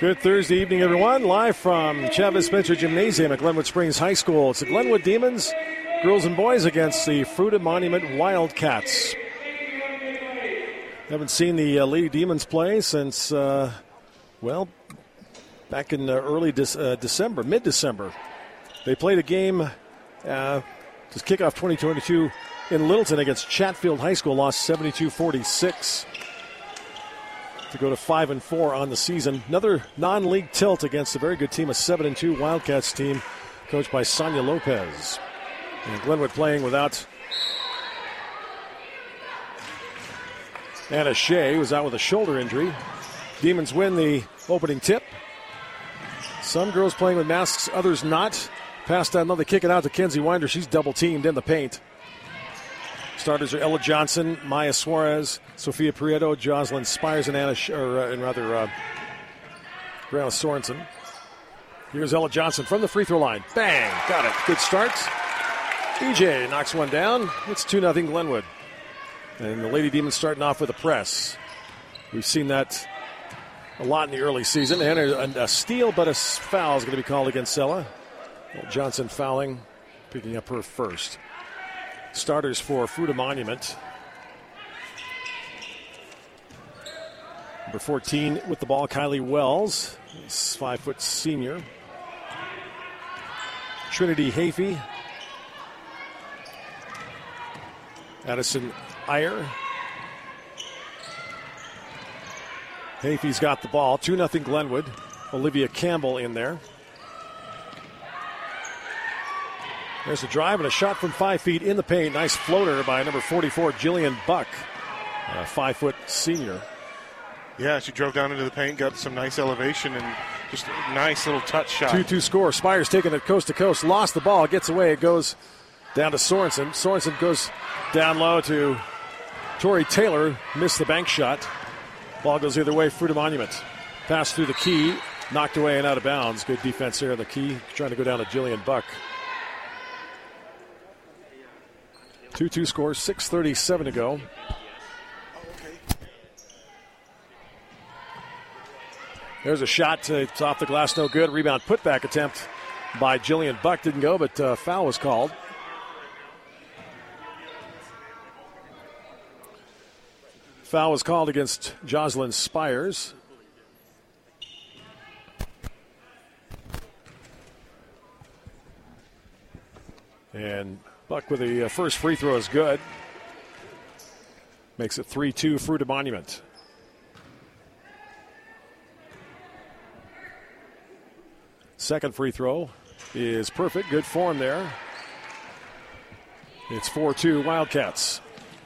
Good Thursday evening, everyone. Live from Chavez Spencer Gymnasium at Glenwood Springs High School. It's the Glenwood Demons, girls and boys, against the Fruita Monument Wildcats. Haven't seen the Lady Demons play since, back in early December, mid-December. They played a game to kick off 2022 in Littleton against Chatfield High School, lost 72-46. To go to 5-4 on the season. Another non-league tilt against a very good team, a 7-2 Wildcats team coached by Sonia Lopez. And Glenwood playing without Anna Shea, who was out with a shoulder injury. Demons win the opening tip. Some girls playing with masks, others not. Pass down, they kick it out to Kenzie Winder. She's double-teamed in the paint. Starters are Ella Johnson, Maya Suarez, Sophia Prieto, Jocelyn Spires, and Brianna Sorensen. Here's Ella Johnson from the free throw line. Bang! Got it. Good start. EJ knocks one down. It's 2-0 Glenwood. And the Lady Demons starting off with a press. We've seen that a lot in the early season. And a steal, but a foul is going to be called against Ella. Johnson fouling, picking up her first. Starters for Fruita Monument. Number 14 with the ball, Kylie Wells, 5-foot senior. Trinity Hafey. Addison Iyer. Hafey's got the ball. 2-0 Glenwood. Olivia Campbell in there. There's a drive and a shot from 5 feet in the paint. Nice floater by number 44, Jillian Buck, a 5-foot senior. Yeah, she drove down into the paint, got some nice elevation, and just a nice little touch shot. 2-2 score. Spires taking it coast to coast. Lost the ball. Gets away. It goes down to Sorensen. Sorensen goes down low to Tori Taylor. Missed the bank shot. Ball goes either way. Fruita Monument. Pass through the key. Knocked away and out of bounds. Good defense here on the key. Trying to go down to Jillian Buck. 2-2 score, 6:37 to go. There's a shot. It's off the glass, no good. Rebound putback attempt by Jillian Buck. Didn't go, but foul was called. Foul was called against Jocelyn Spires. And Buck with the first free throw is good. Makes it 3-2 Fruita Monument. Second free throw is perfect. Good form there. It's 4-2 Wildcats.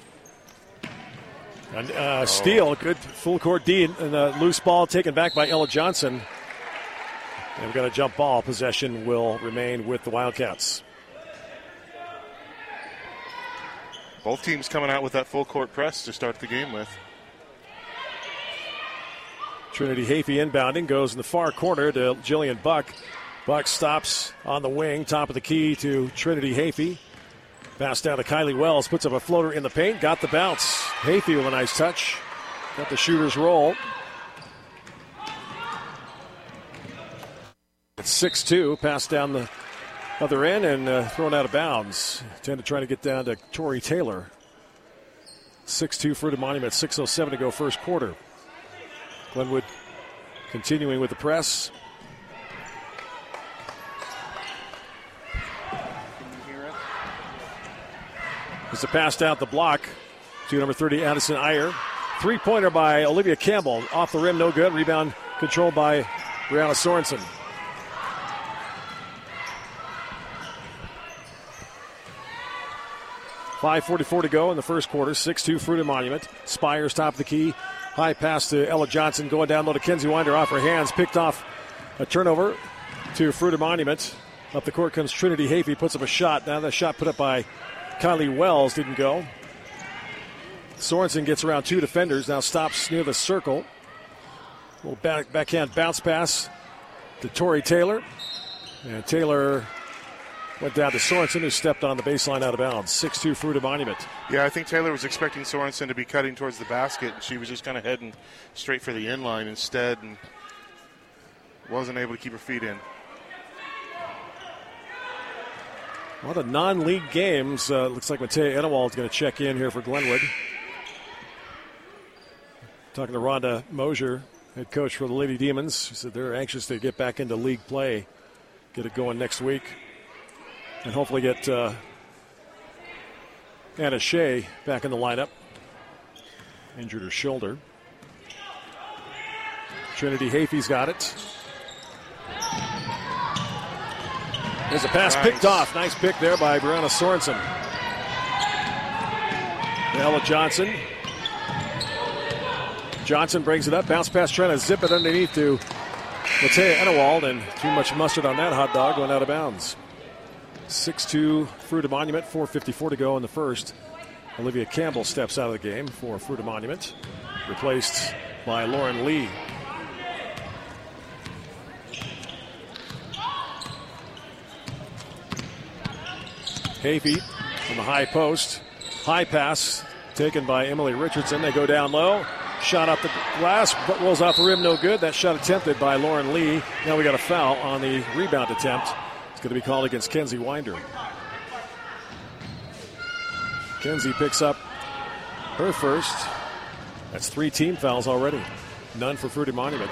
And steal, good full court D, and a loose ball taken back by Ella Johnson. And we've got a jump ball. Possession will remain with the Wildcats. Both teams coming out with that full court press to start the game with. Trinity Hafey inbounding, goes in the far corner to Jillian Buck. Buck stops on the wing, top of the key to Trinity Hafey. Pass down to Kylie Wells, puts up a floater in the paint, got the bounce. Hafey with a nice touch. Got the shooter's roll. It's 6-2, pass down the other end and thrown out of bounds. Tend to try to get down to Tori Taylor. 6-2 Fruita Monument, 6:07 to go first quarter. Glenwood continuing with the press. It's a pass down the block to number 30, Addison Iyer. Three-pointer by Olivia Campbell. Off the rim, no good. Rebound controlled by Brianna Sorensen. .5:44 to go in the first quarter. 6-2 Fruita Monument. Spires top of the key. High pass to Ella Johnson. Going down low to Kenzie Winder off her hands. Picked off a turnover to Fruita Monument. Up the court comes Trinity Hafey. Puts up a shot. Now that shot put up by Kylie Wells didn't go. Sorensen gets around two defenders. Now stops near the circle. A little backhand bounce pass to Tori Taylor. And Taylor went down to Sorensen, who stepped on the baseline out of bounds. 6-2 Fruita Monument. Yeah, I think Taylor was expecting Sorensen to be cutting towards the basket. She was just kind of heading straight for the inline instead. And wasn't able to keep her feet in. A lot of non-league games. Looks like Matea Enewald is going to check in here for Glenwood. Talking to Rhonda Mosier, head coach for the Lady Demons. She said they're anxious to get back into league play, get it going next week, and hopefully get Anna Shea back in the lineup. Injured her shoulder. Trinity Hafey's got it. There's a pass picked off. Nice pick there by Brianna Sorensen. Ella Johnson. Johnson brings it up. Bounce pass trying to zip it underneath to Matea Enewald, and too much mustard on that hot dog, going out of bounds. 6-2 Fruita Monument, 4:54 to go in the first. Olivia Campbell steps out of the game for Fruita Monument, replaced by Lauren Lee. Hafey from the high post. High pass taken by Emily Richardson. They go down low. Shot up the glass, but rolls off the rim, no good. That shot attempted by Lauren Lee. Now we got a foul on the rebound attempt. It's going to be called against Kenzie Winder. Kenzie picks up her first. That's 3 team fouls already. None for Fruita Monument.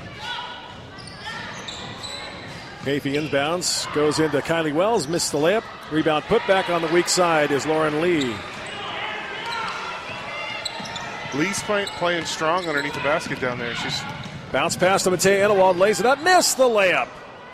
Hafey inbounds, goes into Kylie Wells, missed the layup. Rebound put back on the weak side is Lauren Lee. Lee's playing strong underneath the basket down there. She's bounce pass to Matea Enewald, lays it up, missed the layup.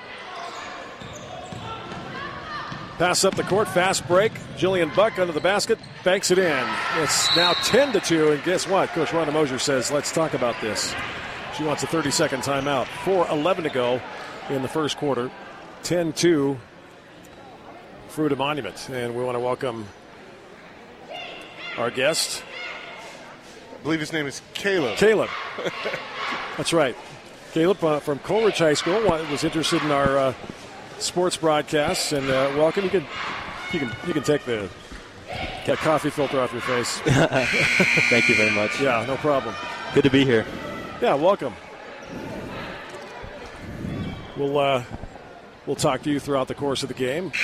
Pass up the court, fast break. Jillian Buck under the basket, banks it in. It's now 10-2, and guess what? Coach Rhonda Mosier says, let's talk about this. She wants a 30-second timeout. 4:11 to go in the first quarter. 10-2, Fruita Monument. And we want to welcome our guest. I believe his name is Caleb. Caleb. That's right. Caleb from Coleridge High School was interested in our sports broadcasts, and welcome. You can take the coffee filter off your face. Thank you very much. Yeah, no problem. Good to be here. Yeah, welcome. We'll talk to you throughout the course of the game.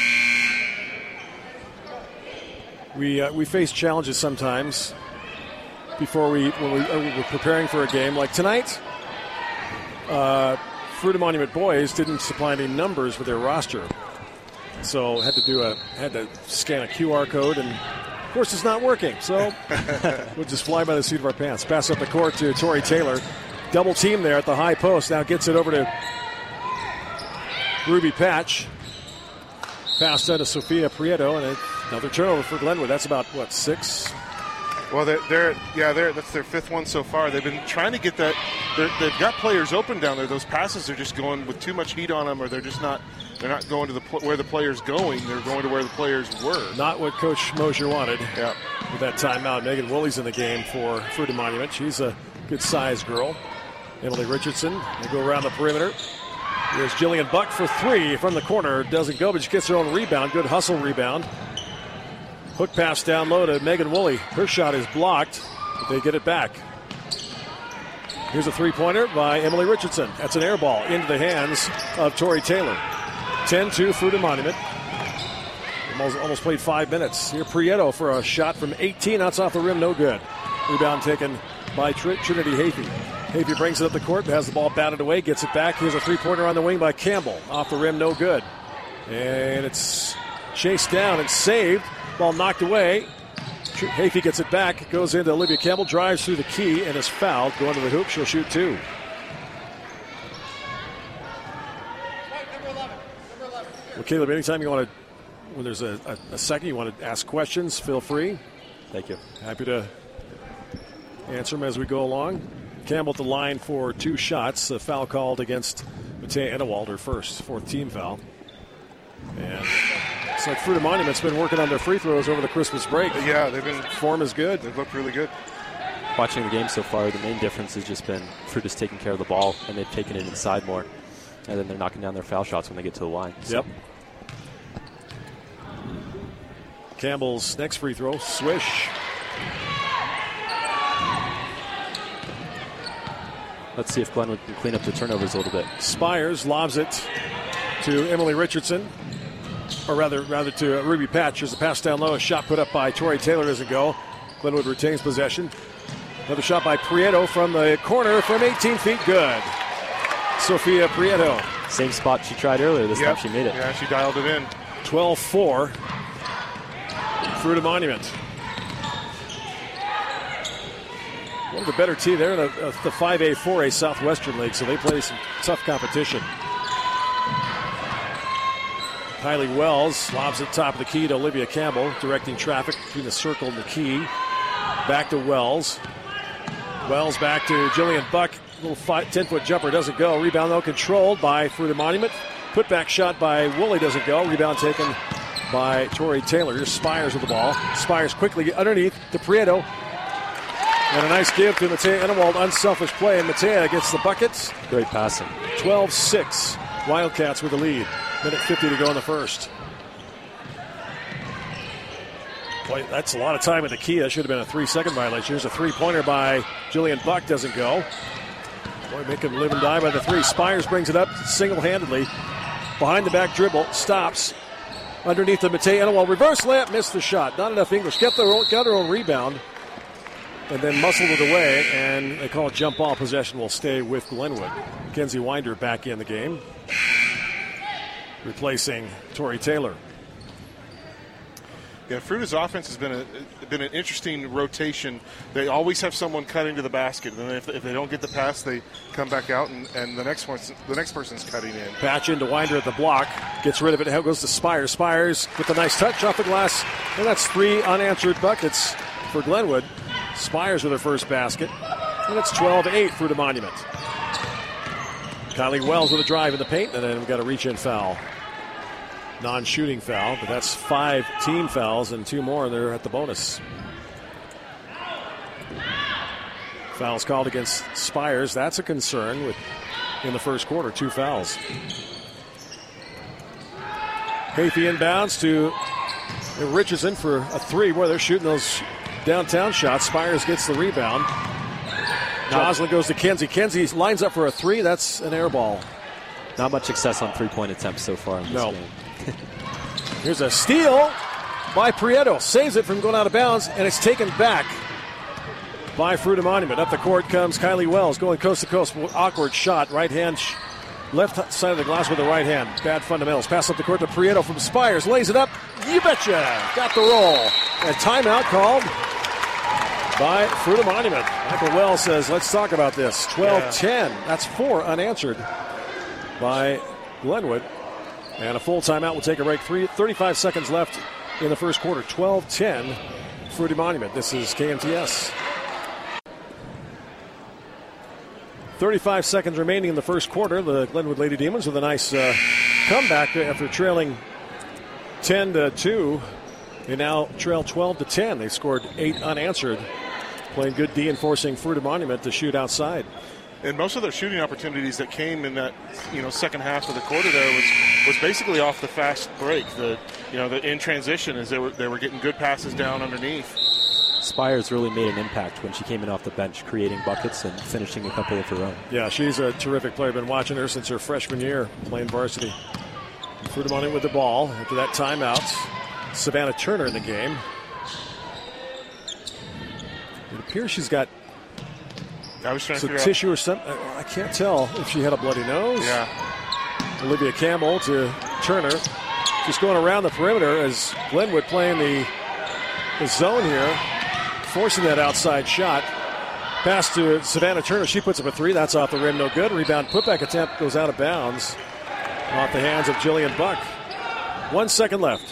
We face challenges sometimes when we're preparing for a game like tonight. Fruita Monument boys didn't supply any numbers for their roster, so had to scan a QR code, and of course it's not working. So we'll just fly by the seat of our pants. Pass up the court to Tori Taylor, double team there at the high post. Now gets it over to Ruby Patch. Pass to Sophia Prieto, and another turnover for Glenwood. That's about 6. Well, that's their 5th one so far. They've been trying to get that. They've got players open down there. Those passes are just going with too much heat on them, or they're not going to where the player's going. They're going to where the players were. Not what Coach Mosier wanted. Yeah. With that timeout, Megan Woolley's in the game for Fruita Monument. She's a good-sized girl. Emily Richardson. They go around the perimeter. Here's Jillian Buck for 3 from the corner. Doesn't go, but she gets her own rebound. Good hustle rebound. Hook pass down low to Megan Woolley. Her shot is blocked, but they get it back. Here's a three-pointer by Emily Richardson. That's an air ball into the hands of Tori Taylor. 10-2 Fruita Monument. Almost played 5 minutes. Here Prieto for a shot from 18. That's off the rim, no good. Rebound taken by Trinity Hafey. Hafey brings it up the court, has the ball batted away, gets it back. Here's a three-pointer on the wing by Campbell. Off the rim, no good. And it's chased down and saved. Ball knocked away. Hafey gets it back, goes into Olivia Campbell, drives through the key, and is fouled. Going to the hoop, she'll shoot 2. Well, Caleb, anytime you want to, when there's a second, you want to ask questions, feel free. Thank you. Happy to answer them as we go along. Campbell at the line for 2 shots. A foul called against Matea Enewald, her first, 4th team foul. And it's like Fruita Monument's been working on their free throws over the Christmas break. Yeah, form is good. They've looked really good. Watching the game so far, the main difference has just been Fruita's taking care of the ball, and they've taken it inside more. And then they're knocking down their foul shots when they get to the line. So. Yep. Campbell's next free throw, swish. Let's see if Glenwood can clean up the turnovers a little bit. Spires lobs it to Emily Richardson, or rather to Ruby Patch. There's a pass down low. A shot put up by Tori Taylor doesn't go. Glenwood retains possession. Another shot by Prieto from the corner from 18 feet. Good. Sophia Prieto. Same spot she tried earlier. This time she made it. Yeah, she dialed it in. 12-4. Fruita Monument. One of the better team there in the 5A, 4A Southwestern League, so they play some tough competition. Kylie Wells lobs at the top of the key to Olivia Campbell, directing traffic between the circle and the key. Back to Wells. Wells back to Jillian Buck. Little 10-foot jumper doesn't go. Rebound, though, controlled by Fruita Monument. Putback shot by Woolley doesn't go. Rebound taken by Tori Taylor. Here's Spires with the ball. Spires quickly underneath to Prieto. And a nice give to Matea Enewald. Unselfish play, and Matea gets the buckets. Great passing. 12-6. Wildcats with the lead. Minute 50 to go in the first. Boy, that's a lot of time at the key. That should have been a 3-second violation. Here's a three-pointer by Jillian Buck. Doesn't go. Boy, make him live and die by the three. Spires brings it up single-handedly. Behind the back dribble. Stops. Underneath the Matea Enewald. Reverse layup. Missed the shot. Not enough English. Got her own rebound. And then muscled it away. And they call it jump ball. Possession will stay with Glenwood. Mackenzie Winder back in the game, replacing Tori Taylor. Yeah, Fruita's offense has been an interesting rotation. They always have someone cutting to the basket, and then if they don't get the pass, they come back out, and the next person's cutting in. Patch into Winder at the block, gets rid of it. Now goes to Spires. Spires with a nice touch off the glass, and that's 3 unanswered buckets for Glenwood. Spires with her first basket, and it's 12-8 Fruita Monument. Kylie Wells with a drive in the paint, and then we've got a reach-in foul. Non-shooting foul, but that's 5 team fouls and 2 more, and they're at the bonus. Fouls called against Spires. That's a concern in the first quarter. 2 fouls. Haythie inbounds to Richardson for a 3. Boy, they're shooting those downtown shots. Spires gets the rebound. Joslin goes to Kenzie. Kenzie lines up for a 3. That's an air ball. Not much success on 3-point attempts so far in this game. Here's a steal by Prieto. Saves it from going out of bounds, and it's taken back by Fruita Monument. Up the court comes Kylie Wells, going coast to coast. Awkward shot. Right hand, left side of the glass with the right hand. Bad fundamentals. Pass up the court to Prieto from Spires. Lays it up. You betcha. Got the roll. A timeout called by Fruita Monument. Michael Wells says, let's talk about this. 12-10. That's 4 unanswered by Glenwood. And a full timeout. We'll take a break. 35 seconds left in the first quarter. 12-10, Fruita Monument. This is KMTS. 35 seconds remaining in the first quarter. The Glenwood Lady Demons with a nice comeback after trailing 10-2. They now trail 12-10. They scored 8 unanswered. Playing good D and forcing Fruita Monument to shoot outside. And most of their shooting opportunities that came in that second half of the quarter there was basically off the fast break. The in transition as they were getting good passes down underneath. Spires really made an impact when she came in off the bench, creating buckets and finishing a couple of her own. Yeah, she's a terrific player. Been watching her since her freshman year playing varsity. Fruita Monument with the ball after that timeout. Savannah Turner in the game. It appears she's got some tissue or something. I can't tell if she had a bloody nose. Yeah. Olivia Campbell to Turner. Just going around the perimeter as Glenwood playing the zone here. Forcing that outside shot. Pass to Savannah Turner. She puts up a 3. That's off the rim. No good. Rebound putback attempt goes out of bounds. Off the hands of Jillian Buck. 1 second left.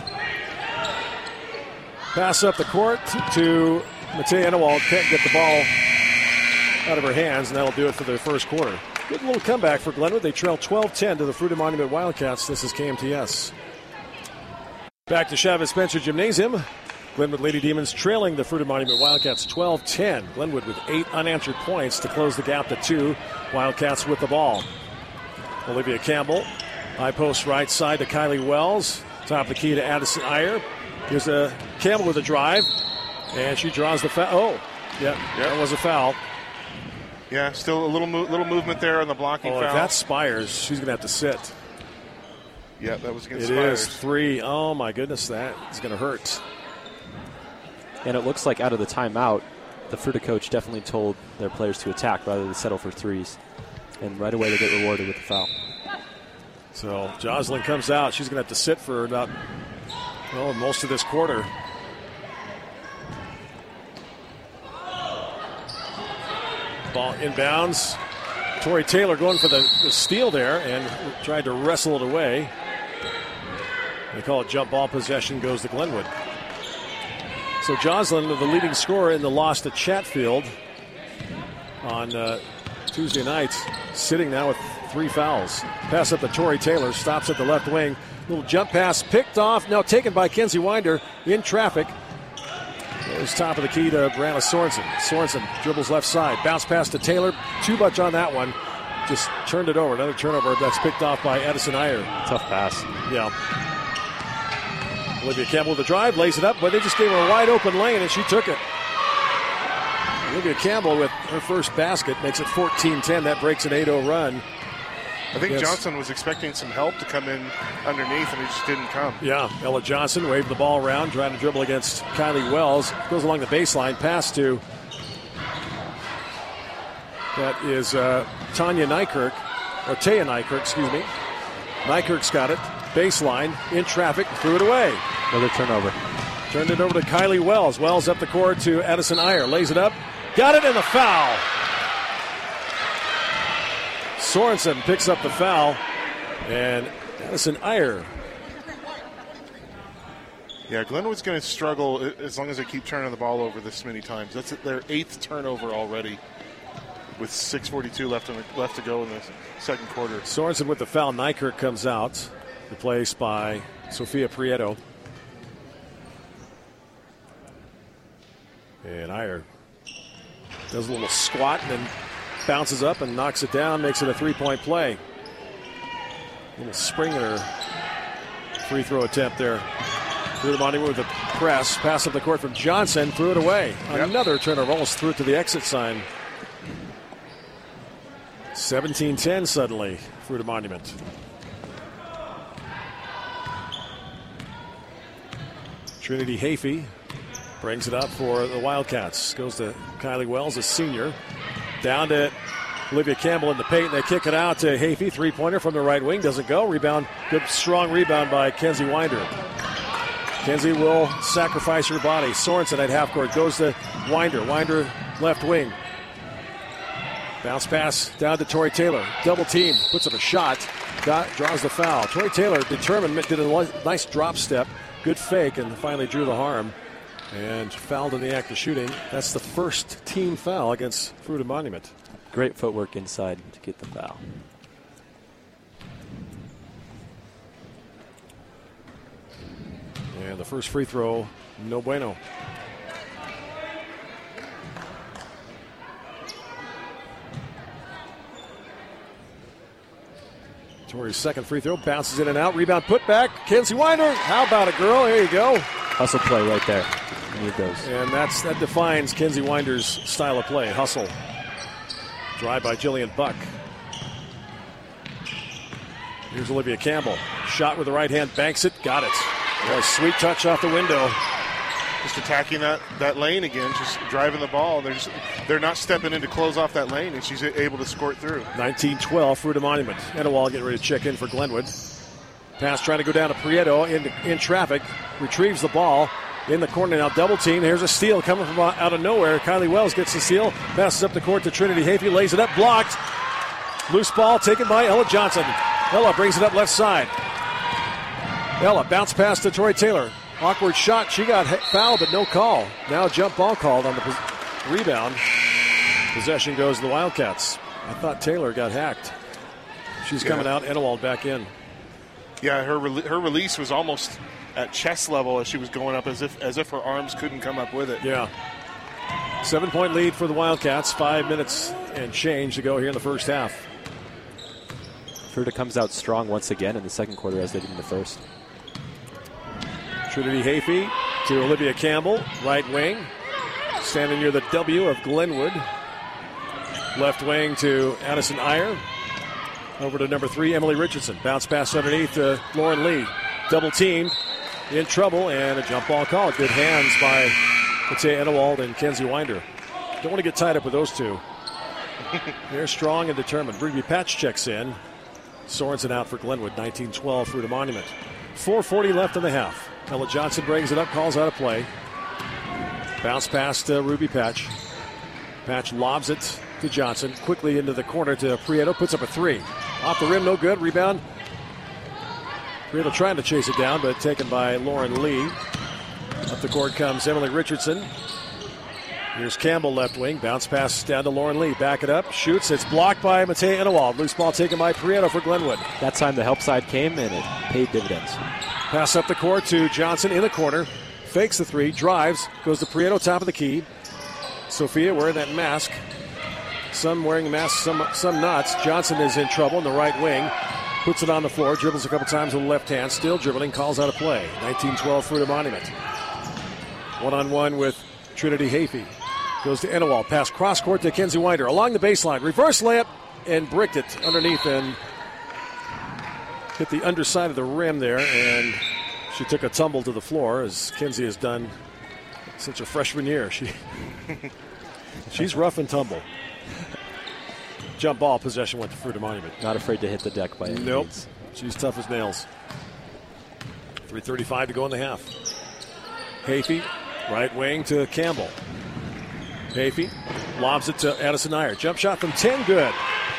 Pass up the court to Matea Enewald. Can't get the ball out of her hands, and that'll do it for the first quarter. Good little comeback for Glenwood. They trail 12-10 to the Fruita Monument Wildcats. This is KMTS. Back to Chavez Spencer Gymnasium. Glenwood Lady Demons trailing the Fruita Monument Wildcats 12-10. Glenwood with 8 unanswered points to close the gap to 2. Wildcats with the ball. Olivia Campbell. High post right side to Kylie Wells. Top of the key to Addison Iyer. Here's a Campbell with a drive. And she draws the foul. Oh, yeah, that was a foul. Yeah, still a little movement there on the blocking foul. If that's Spires, she's going to have to sit. Yeah, that was against It Spires. is 3. Oh, my goodness, that is going to hurt. And it looks like out of the timeout, the Fruita coach definitely told their players to attack rather than settle for threes. And right away they get rewarded with the foul. So Jocelyn comes out. She's going to have to sit for about most of this quarter. Ball inbounds. Tori Taylor going for the steal there and tried to wrestle it away. They call it jump ball possession, goes to Glenwood. So Jocelyn, the leading scorer in the loss to Chatfield on Tuesday night, sitting now with 3 fouls. Pass up to Tori Taylor, stops at the left wing. Little jump pass picked off, now taken by Kenzie Winder in traffic. There's top of the key to Brianna Sorensen. Sorensen dribbles left side. Bounce pass to Taylor. Too much on that one. Just turned it over. Another turnover that's picked off by Edison Iyer. Tough pass. Yeah. Olivia Campbell with the drive, lays it up, but they just gave her a wide open lane and she took it. Olivia Campbell with her first basket makes it 14-10. That breaks an 8-0 run. I think Johnson was expecting some help to come in underneath, and it just didn't come. Yeah, Ella Johnson waved the ball around, trying to dribble against Kylie Wells. Goes along the baseline, pass to, that is Taya Nykirk, excuse me. Nykirk's got it, baseline, in traffic, threw it away. Another turnover. Turned it over to Kylie Wells. Wells up the court to Addison Iyer, lays it up, got it in the foul. Sorensen picks up the foul, and Addison Iyer. Yeah, Glenwood's going to struggle as long as they keep turning the ball over this many times. That's their 8th turnover already with 6:42 left to go in the second quarter. Sorensen with the foul. Nykirk comes out, replaced by Sophia Prieto. And Iyer does a little squat and then bounces up and knocks it down, makes it a 3-point play. Little Springer free throw attempt there. Fruita Monument with the press. Pass up the court from Johnson, threw it away. Yep. Another turnover, almost threw it to the exit sign. 17-10 suddenly, Fruita Monument. Trinity Hafey brings it up for the Wildcats. Goes to Kylie Wells, a senior. Down to Olivia Campbell in the paint. They kick it out to Hafey. 3-pointer from the right wing. Doesn't go. Rebound. Good, strong rebound by Kenzie Winder. Kenzie will sacrifice her body. Sorensen at half court. Goes to Winder. Winder left wing. Bounce pass down to Tori Taylor. Double team. Puts up a shot. Draws the foul. Tori Taylor determined. Did a nice drop step. Good fake and finally drew the harm. And fouled in the act of shooting. That's the first team foul against Fruita Monument. Great footwork inside to get the foul. And the first free throw, no bueno. Tori's second free throw, bounces in and out. Rebound put back. Kenzie Winder. How about it, girl? There you go. Hustle play right there. Need those. And that defines Kenzie Winder's style of play. Hustle. Drive by Jillian Buck. Here's Olivia Campbell. Shot with the right hand, banks it, got it. Boy, sweet touch off the window. Just attacking that lane again, just driving the ball. They're not stepping in to close off that lane, and she's able to squirt through. 19-12, Fruita Monument. Etowah getting ready to check in for Glenwood. Pass trying to go down to Prieto in traffic. Retrieves the ball in the corner now. Double team. Here's a steal coming from out of nowhere. Kylie Wells gets the steal. Passes up the court to Trinity Hafey. Lays it up. Blocked. Loose ball taken by Ella Johnson. Ella brings it up left side. Ella bounce pass to Tori Taylor. Awkward shot. She got fouled, but no call. Now jump ball called on the rebound. Possession goes to the Wildcats. I thought Taylor got hacked. She's coming out. Etowah back in. Yeah, her release was almost at chest level as she was going up, as if her arms couldn't come up with it. Yeah. 7-point lead for the Wildcats. 5 minutes and change to go here in the first half. Fruita comes out strong once again in the second quarter as they did in the first. Trinity Hafey to Olivia Campbell, right wing. Standing near the W of Glenwood. Left wing to Addison Iyer. Over to number 3, Emily Richardson. Bounce pass underneath to Lauren Lee. Double teamed. In trouble, and a jump ball call. Good hands by Matea Enewald and Kenzie Winder. Don't want to get tied up with those two. They're strong and determined. Ruby Patch checks in. Sorensen out for Glenwood. 19-12 through the Monument. 4:40 left in the half. Ella Johnson brings it up, calls out a play. Bounce past Ruby Patch. Patch lobs it to Johnson. Quickly into the corner to Prieto. Puts up a 3. Off the rim, no good. Rebound. Prieto trying to chase it down, but taken by Lauren Lee. Up the court comes Emily Richardson. Here's Campbell left wing. Bounce pass down to Lauren Lee. Back it up. Shoots. It's blocked by Matea Enewald. Loose ball taken by Prieto for Glenwood. That time the help side came and it paid dividends. Pass up the court to Johnson in the corner. Fakes the 3. Drives. Goes to Prieto, top of the key. Sophia wearing that mask. Some wearing masks, some not. Johnson is in trouble in the right wing. Puts it on the floor. Dribbles a couple times with the left hand. Still dribbling. Calls out a play. 19-12 through the Monument. One-on-one with Trinity Hafey. Goes to Enewald. Pass cross court to Kenzie Winder. Along the baseline. Reverse layup and bricked it underneath and hit the underside of the rim there. And she took a tumble to the floor, as Kenzie has done since her freshman year. She's rough and tumble. Jump ball possession went to Fruita Monument. Not afraid to hit the deck by any Nope. means. She's tough as nails. 3:35 to go in the half. Hafey, right wing to Campbell. Hafey lobs it to Addison Iyer. Jump shot from 10, good.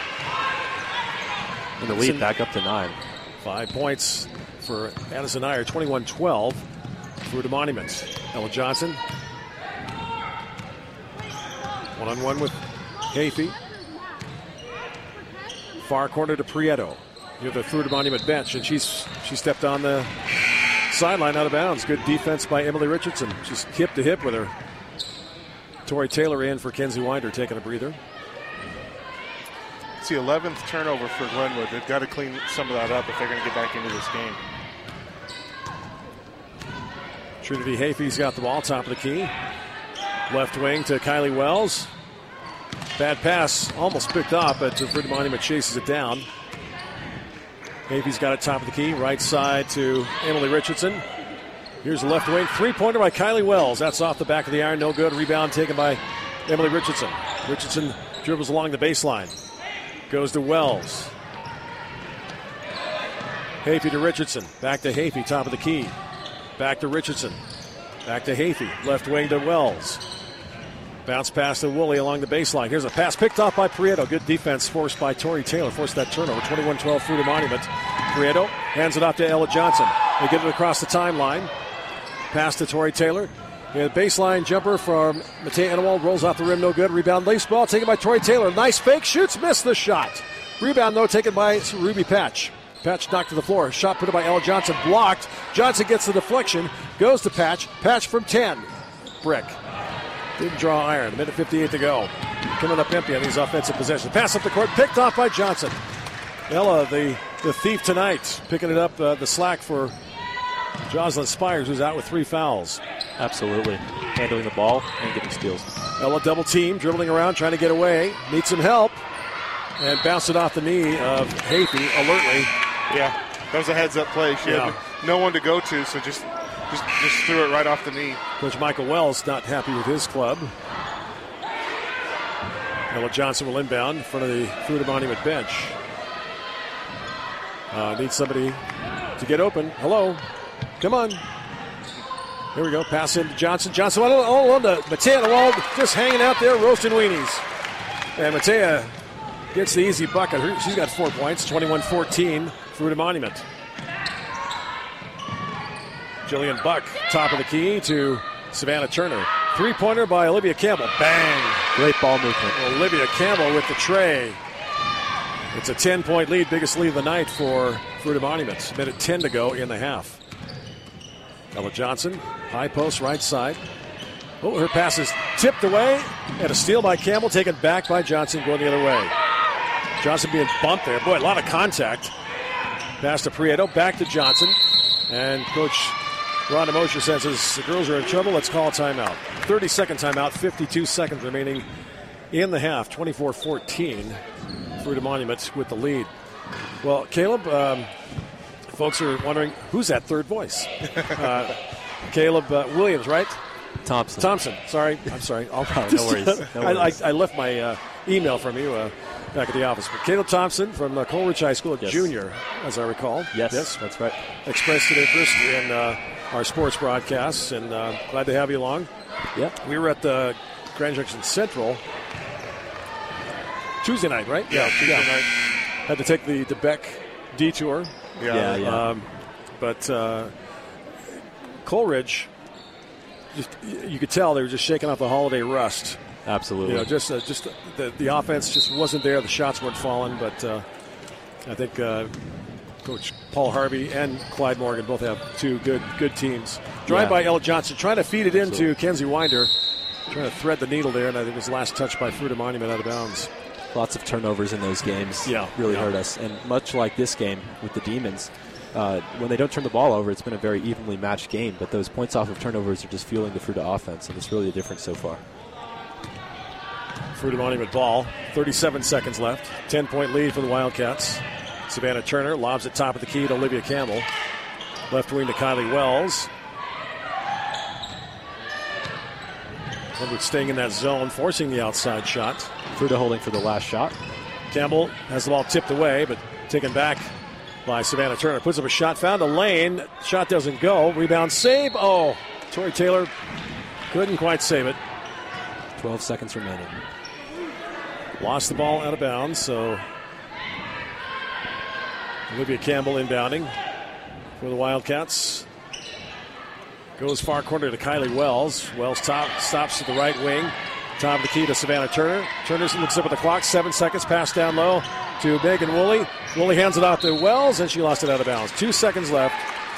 And the lead back up to 9. 5 points for Addison Iyer, 21-12 through the Monument. Ella Johnson. One-on-one with Hafey. Far corner to Prieto. Near the Fruita Monument bench, and she stepped on the sideline out of bounds. Good defense by Emily Richardson. She's hip to hip with her. Tori Taylor in for Kenzie Winder, taking a breather. It's the 11th turnover for Glenwood. They've got to clean some of that up if they're going to get back into this game. Trinity Hafey's got the ball, top of the key. Left wing to Kylie Wells. Bad pass, almost picked off, but Fruita Monument chases it down. Hafey's got it top of the key. Right side to Emily Richardson. Here's the left wing. 3-pointer by Kylie Wells. That's off the back of the iron. No good. Rebound taken by Emily Richardson. Richardson dribbles along the baseline. Goes to Wells. Hafey to Richardson. Back to Hafey, top of the key. Back to Richardson. Back to Hafey. Left wing to Wells. Bounce pass to Woolley along the baseline. Here's a pass picked off by Prieto. Good defense forced by Tori Taylor. Forced that turnover. 21-12 through the Monument. Prieto hands it off to Ella Johnson. They get it across the timeline. Pass to Tori Taylor. A baseline jumper from Matea Enewald. Rolls off the rim. No good. Rebound. Lace ball taken by Tori Taylor. Nice fake. Shoots. Missed the shot. Rebound, though, taken by Ruby Patch. Patch knocked to the floor. Shot put up by Ella Johnson. Blocked. Johnson gets the deflection. Goes to Patch. Patch from 10. Brick. Didn't draw iron. 1:58 to go. Coming up empty on these offensive possessions. Pass up the court. Picked off by Johnson. Ella, the thief tonight. Picking it up the slack for Jocelyn Spires, who's out with 3 fouls. Absolutely. Handling the ball and getting steals. Ella double team, dribbling around, trying to get away. Needs some help. And bounced it off the knee of Hafey alertly. Yeah, that was a heads-up play. She had no one to go to, so just threw it right off the knee. Coach Michael Wells not happy with his club. Ella Johnson will inbound in front of the Fruita Monument bench. Needs somebody to get open. Hello. Come on. Here we go. Pass in to Johnson. Johnson all on to Matea Enewald, just hanging out there, roasting weenies. And Matea gets the easy bucket. She's got 4 points, 21-14, Fruita Monument. Jillian Buck, top of the key to Savannah Turner. 3-pointer by Olivia Campbell. Bang! Great ball movement. Olivia Campbell with the tray. It's a 10-point lead, biggest lead of the night for Fruita Monument. Minute 10 to go in the half. Ella Johnson, high post, right side. Oh, her pass is tipped away. And a steal by Campbell, taken back by Johnson, going the other way. Johnson being bumped there. Boy, a lot of contact. Pass to Prieto, back to Johnson. And Coach Rhonda Mosher says, as the girls are in trouble, let's call a timeout. 30-second timeout, 52 seconds remaining in the half, 24-14. Fruita Monument with the lead. Well, Caleb, folks are wondering, who's that third voice? Caleb Williams, right? Thompson. Sorry. I'm sorry. No worries. No worries. I left my email from you back at the office. But Caleb Thompson from Coleridge High School, junior, as I recall. Yes, that's right. Expressed an interest in our sports broadcasts, and glad to have you along. Yeah. We were at the Grand Junction Central Tuesday night, right? Yeah, Tuesday night. Had to take the Beck detour. Yeah. But Coleridge, you could tell they were just shaking off the holiday rust. Absolutely. Just the offense just wasn't there. The shots weren't falling, but I think Coach Paul Harvey and Clyde Morgan both have two good teams. Drive by Ella Johnson, trying to feed it into Kenzie Winder, trying to thread the needle there, and I think it was last touch by Fruita Monument out of bounds. Lots of turnovers in those games really hurt us. And much like this game with the Demons, when they don't turn the ball over, it's been a very evenly matched game. But those points off of turnovers are just fueling the Fruita offense, and it's really the difference so far. Fruita Monument ball, 37 seconds left. 10-point lead for the Wildcats. Savannah Turner lobs it top of the key to Olivia Campbell. Left wing to Kylie Wells. Glenwood staying in that zone, forcing the outside shot. Fruita holding for the last shot. Campbell has the ball tipped away, but taken back by Savannah Turner. Puts up a shot, found a lane. Shot doesn't go. Rebound save. Oh, Tori Taylor couldn't quite save it. 12 seconds remaining. Lost the ball out of bounds, so Olivia Campbell inbounding for the Wildcats. Goes far corner to Kylie Wells. Wells stops at the right wing. Top of the key to Savannah Turner. Turner looks up at the clock. 7 seconds. Pass down low to Megan Woolley. Woolley hands it off to Wells, and she lost it out of bounds. 2 seconds left.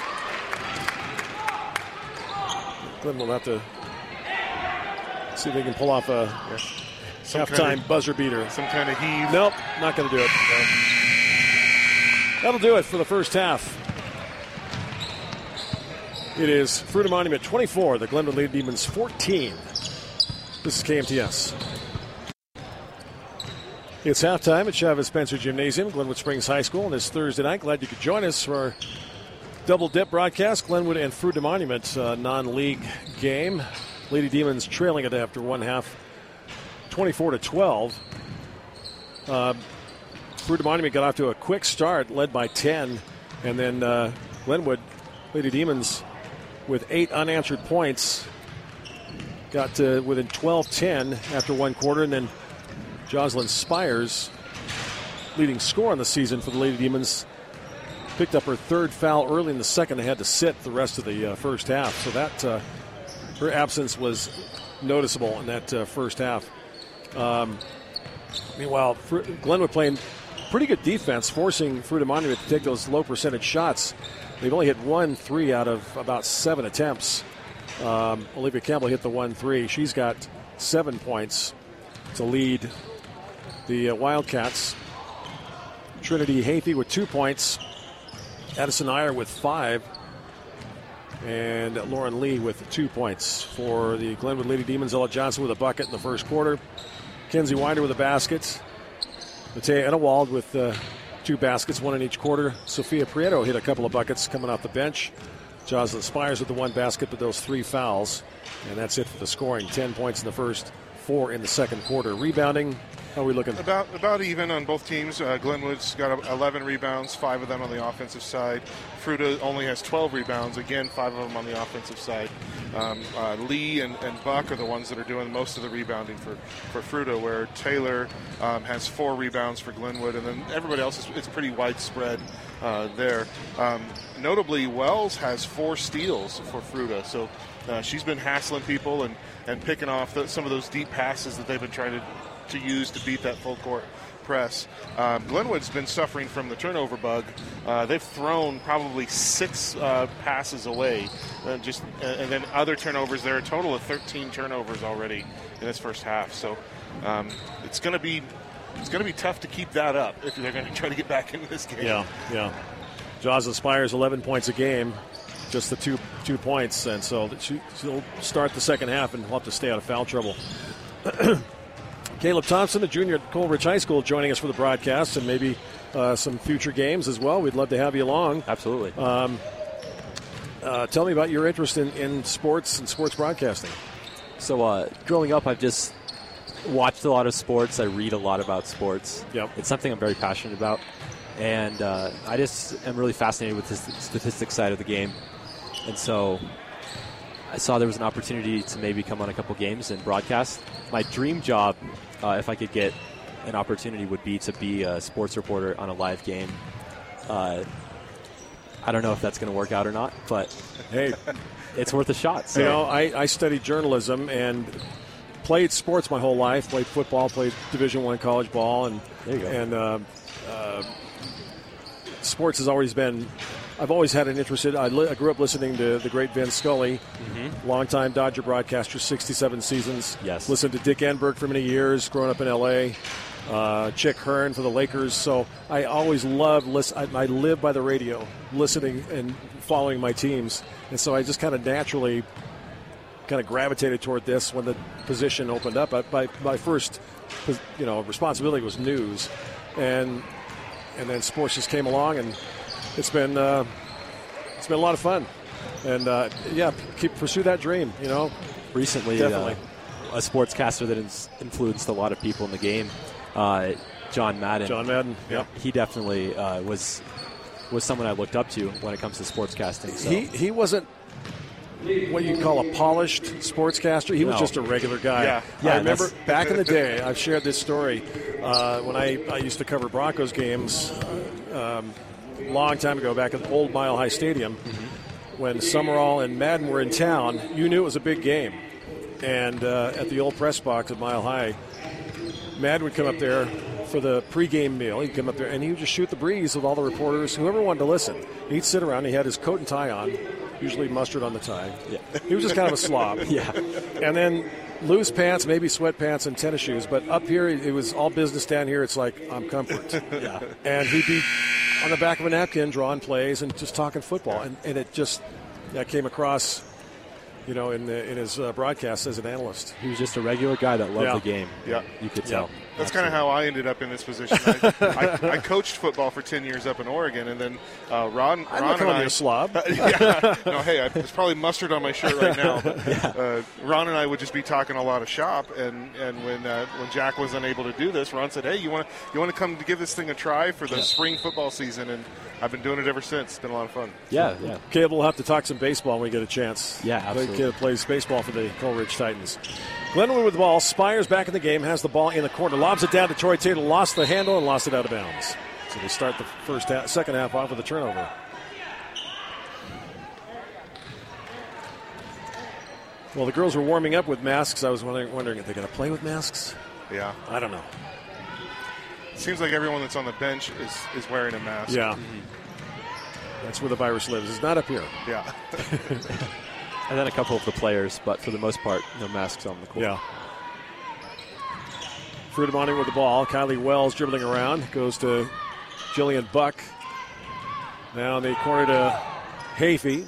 Glenn will have to see if they can pull off a halftime buzzer beater. Some kind of heave. Nope, not going to do it. No. That'll do it for the first half. It is Fruita Monument 24, the Glenwood Lady Demons 14. This is KMTS. It's halftime at Chavez Spencer Gymnasium, Glenwood Springs High School, on this Thursday night. Glad you could join us for our double dip broadcast. Glenwood and Fruita Monument non-league game. Lady Demons trailing it after one half, 24-12. Fruita Monument got off to a quick start, led by 10, and then Glenwood Lady Demons with 8 unanswered points got to within 12-10 after one quarter, and then Jocelyn Spires, leading scorer on the season for the Lady Demons, picked up her third foul early in the second and had to sit the rest of the first half. So that her absence was noticeable in that first half. Meanwhile, Glenwood playing pretty good defense, forcing Fruita Monument to take those low percentage shots. They've only hit 1 3 out of about 7 attempts. Olivia Campbell hit the 1-3. She's got 7 points to lead the Wildcats. Trinity Hafey with 2 points. Addison Iyer with 5. And Lauren Lee with 2 points. For the Glenwood Lady Demons, Ella Johnson with a bucket in the first quarter. Kenzie Winder with a basket. Matea Enewald with 2 baskets, 1 in each quarter. Sophia Prieto hit a couple of buckets coming off the bench. Jocelyn Spires with the 1 basket, but those 3 fouls. And that's it for the scoring. 10 points in the first, 4 in the second quarter. Rebounding, how are we looking? About even on both teams. Glenwood's got 11 rebounds, 5 of them on the offensive side. Fruita only has 12 rebounds, again, 5 of them on the offensive side. Lee and Buck are the ones that are doing most of the rebounding for Fruita, where Taylor has 4 rebounds for Glenwood, and then everybody else it's pretty widespread there. Notably, Wells has 4 steals for Fruita, so she's been hassling people and picking off some of those deep passes that they've been trying to use to beat that full court press. Glenwood's been suffering from the turnover bug. They've thrown probably 6 passes away, and then other turnovers. There are a total of 13 turnovers already in this first half. So it's going to be tough to keep that up if they're going to try to get back into this game. Yeah. Jocelyn Spires 11 points a game, just the two points, and so she'll start the second half and will have to stay out of foul trouble. Caleb Thompson, a junior at Coleridge High School, joining us for the broadcast and maybe some future games as well. We'd love to have you along. Absolutely. Tell me about your interest in sports and sports broadcasting. So growing up, I've just watched a lot of sports. I read a lot about sports. Yep. It's something I'm very passionate about. And I just am really fascinated with the statistics side of the game. And so I saw there was an opportunity to maybe come on a couple games and broadcast. My dream job, if I could get an opportunity, would be to be a sports reporter on a live game. I don't know if that's going to work out or not, but hey, it's worth a shot. So. You know, I studied journalism and played sports my whole life. Played football, played Division I college ball, and there you go. And sports has always been. I've always had an interest in. I grew up listening to the great Vin Scully, longtime Dodger broadcaster, 67 seasons. Yes. Listened to Dick Enberg for many years, growing up in L.A. Chick Hearn for the Lakers. So I always loved I live by the radio, listening and following my teams. And so I just kind of naturally gravitated toward this when the position opened up. My first, responsibility was news, and then sports just came along, and it's been a lot of fun. And pursue that dream. Recently, a sportscaster that has influenced a lot of people in the game. John Madden. Yeah. He definitely was someone I looked up to when it comes to sportscasting. So. He wasn't what you call a polished sportscaster. He was just a regular guy. Yeah, I remember back in the day, I've shared this story, when I used to cover Broncos games a long time ago, back at Old Mile High Stadium, when Summerall and Madden were in town. You knew it was a big game. And at the old press box at Mile High, Madden would come up there for the pregame meal. He'd come up there, and he would just shoot the breeze with all the reporters, whoever wanted to listen. He'd sit around. He had his coat and tie on, usually mustard on the tie. Yeah. He was just kind of a slob. Yeah. And then loose pants, maybe sweatpants and tennis shoes. But up here, it was all business. Down here, it's like, I'm comfort. Yeah. And he'd be on the back of a napkin drawing plays and just talking football. And it just came across, in his broadcast as an analyst. He was just a regular guy that loved the game. Yeah. You could tell. That's kind of how I ended up in this position. I coached football for 10 years up in Oregon, and then Ron I'm and I. a slob. There's probably mustard on my shirt right now. But, Ron and I would just be talking a lot of shop, and when Jack was unable to do this, Ron said, "Hey, you want to come to give this thing a try for the spring football season?" And I've been doing it ever since. It's been a lot of fun. Yeah. Caleb, we'll have to talk some baseball when we get a chance. Yeah, absolutely. Caleb plays baseball for the Coleridge Titans. Glenwood with the ball. Spires back in the game. Has the ball in the corner. Lobs it down to Troy Taylor. Lost the handle and lost it out of bounds. So they start the second half off with a turnover. Well, the girls were warming up with masks. I was wondering if they're going to play with masks. Yeah. I don't know. It seems like everyone that's on the bench is wearing a mask. Yeah. That's where the virus lives. It's not up here. Yeah. And then a couple of the players, but for the most part, no masks on the court. Yeah. Frutimonte with the ball. Kylie Wells dribbling around. Goes to Jillian Buck. Now in the corner to Hafey.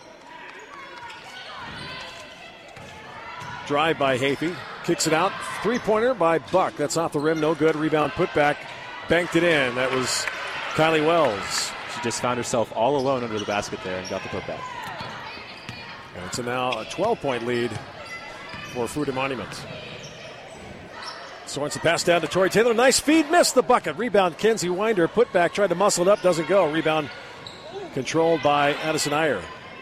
Drive by Hafey. Kicks it out. Three-pointer by Buck. That's off the rim. No good. Rebound put back. Banked it in. That was Kylie Wells. She just found herself all alone under the basket there and got the putback. And it's now a 12-point lead for Fruita Monument. Sorensen pass down to Tori Taylor. Nice feed. Missed the bucket. Rebound, Kenzie Winder. Put back. Tried to muscle it up. Doesn't go. Rebound controlled by Addison Iyer.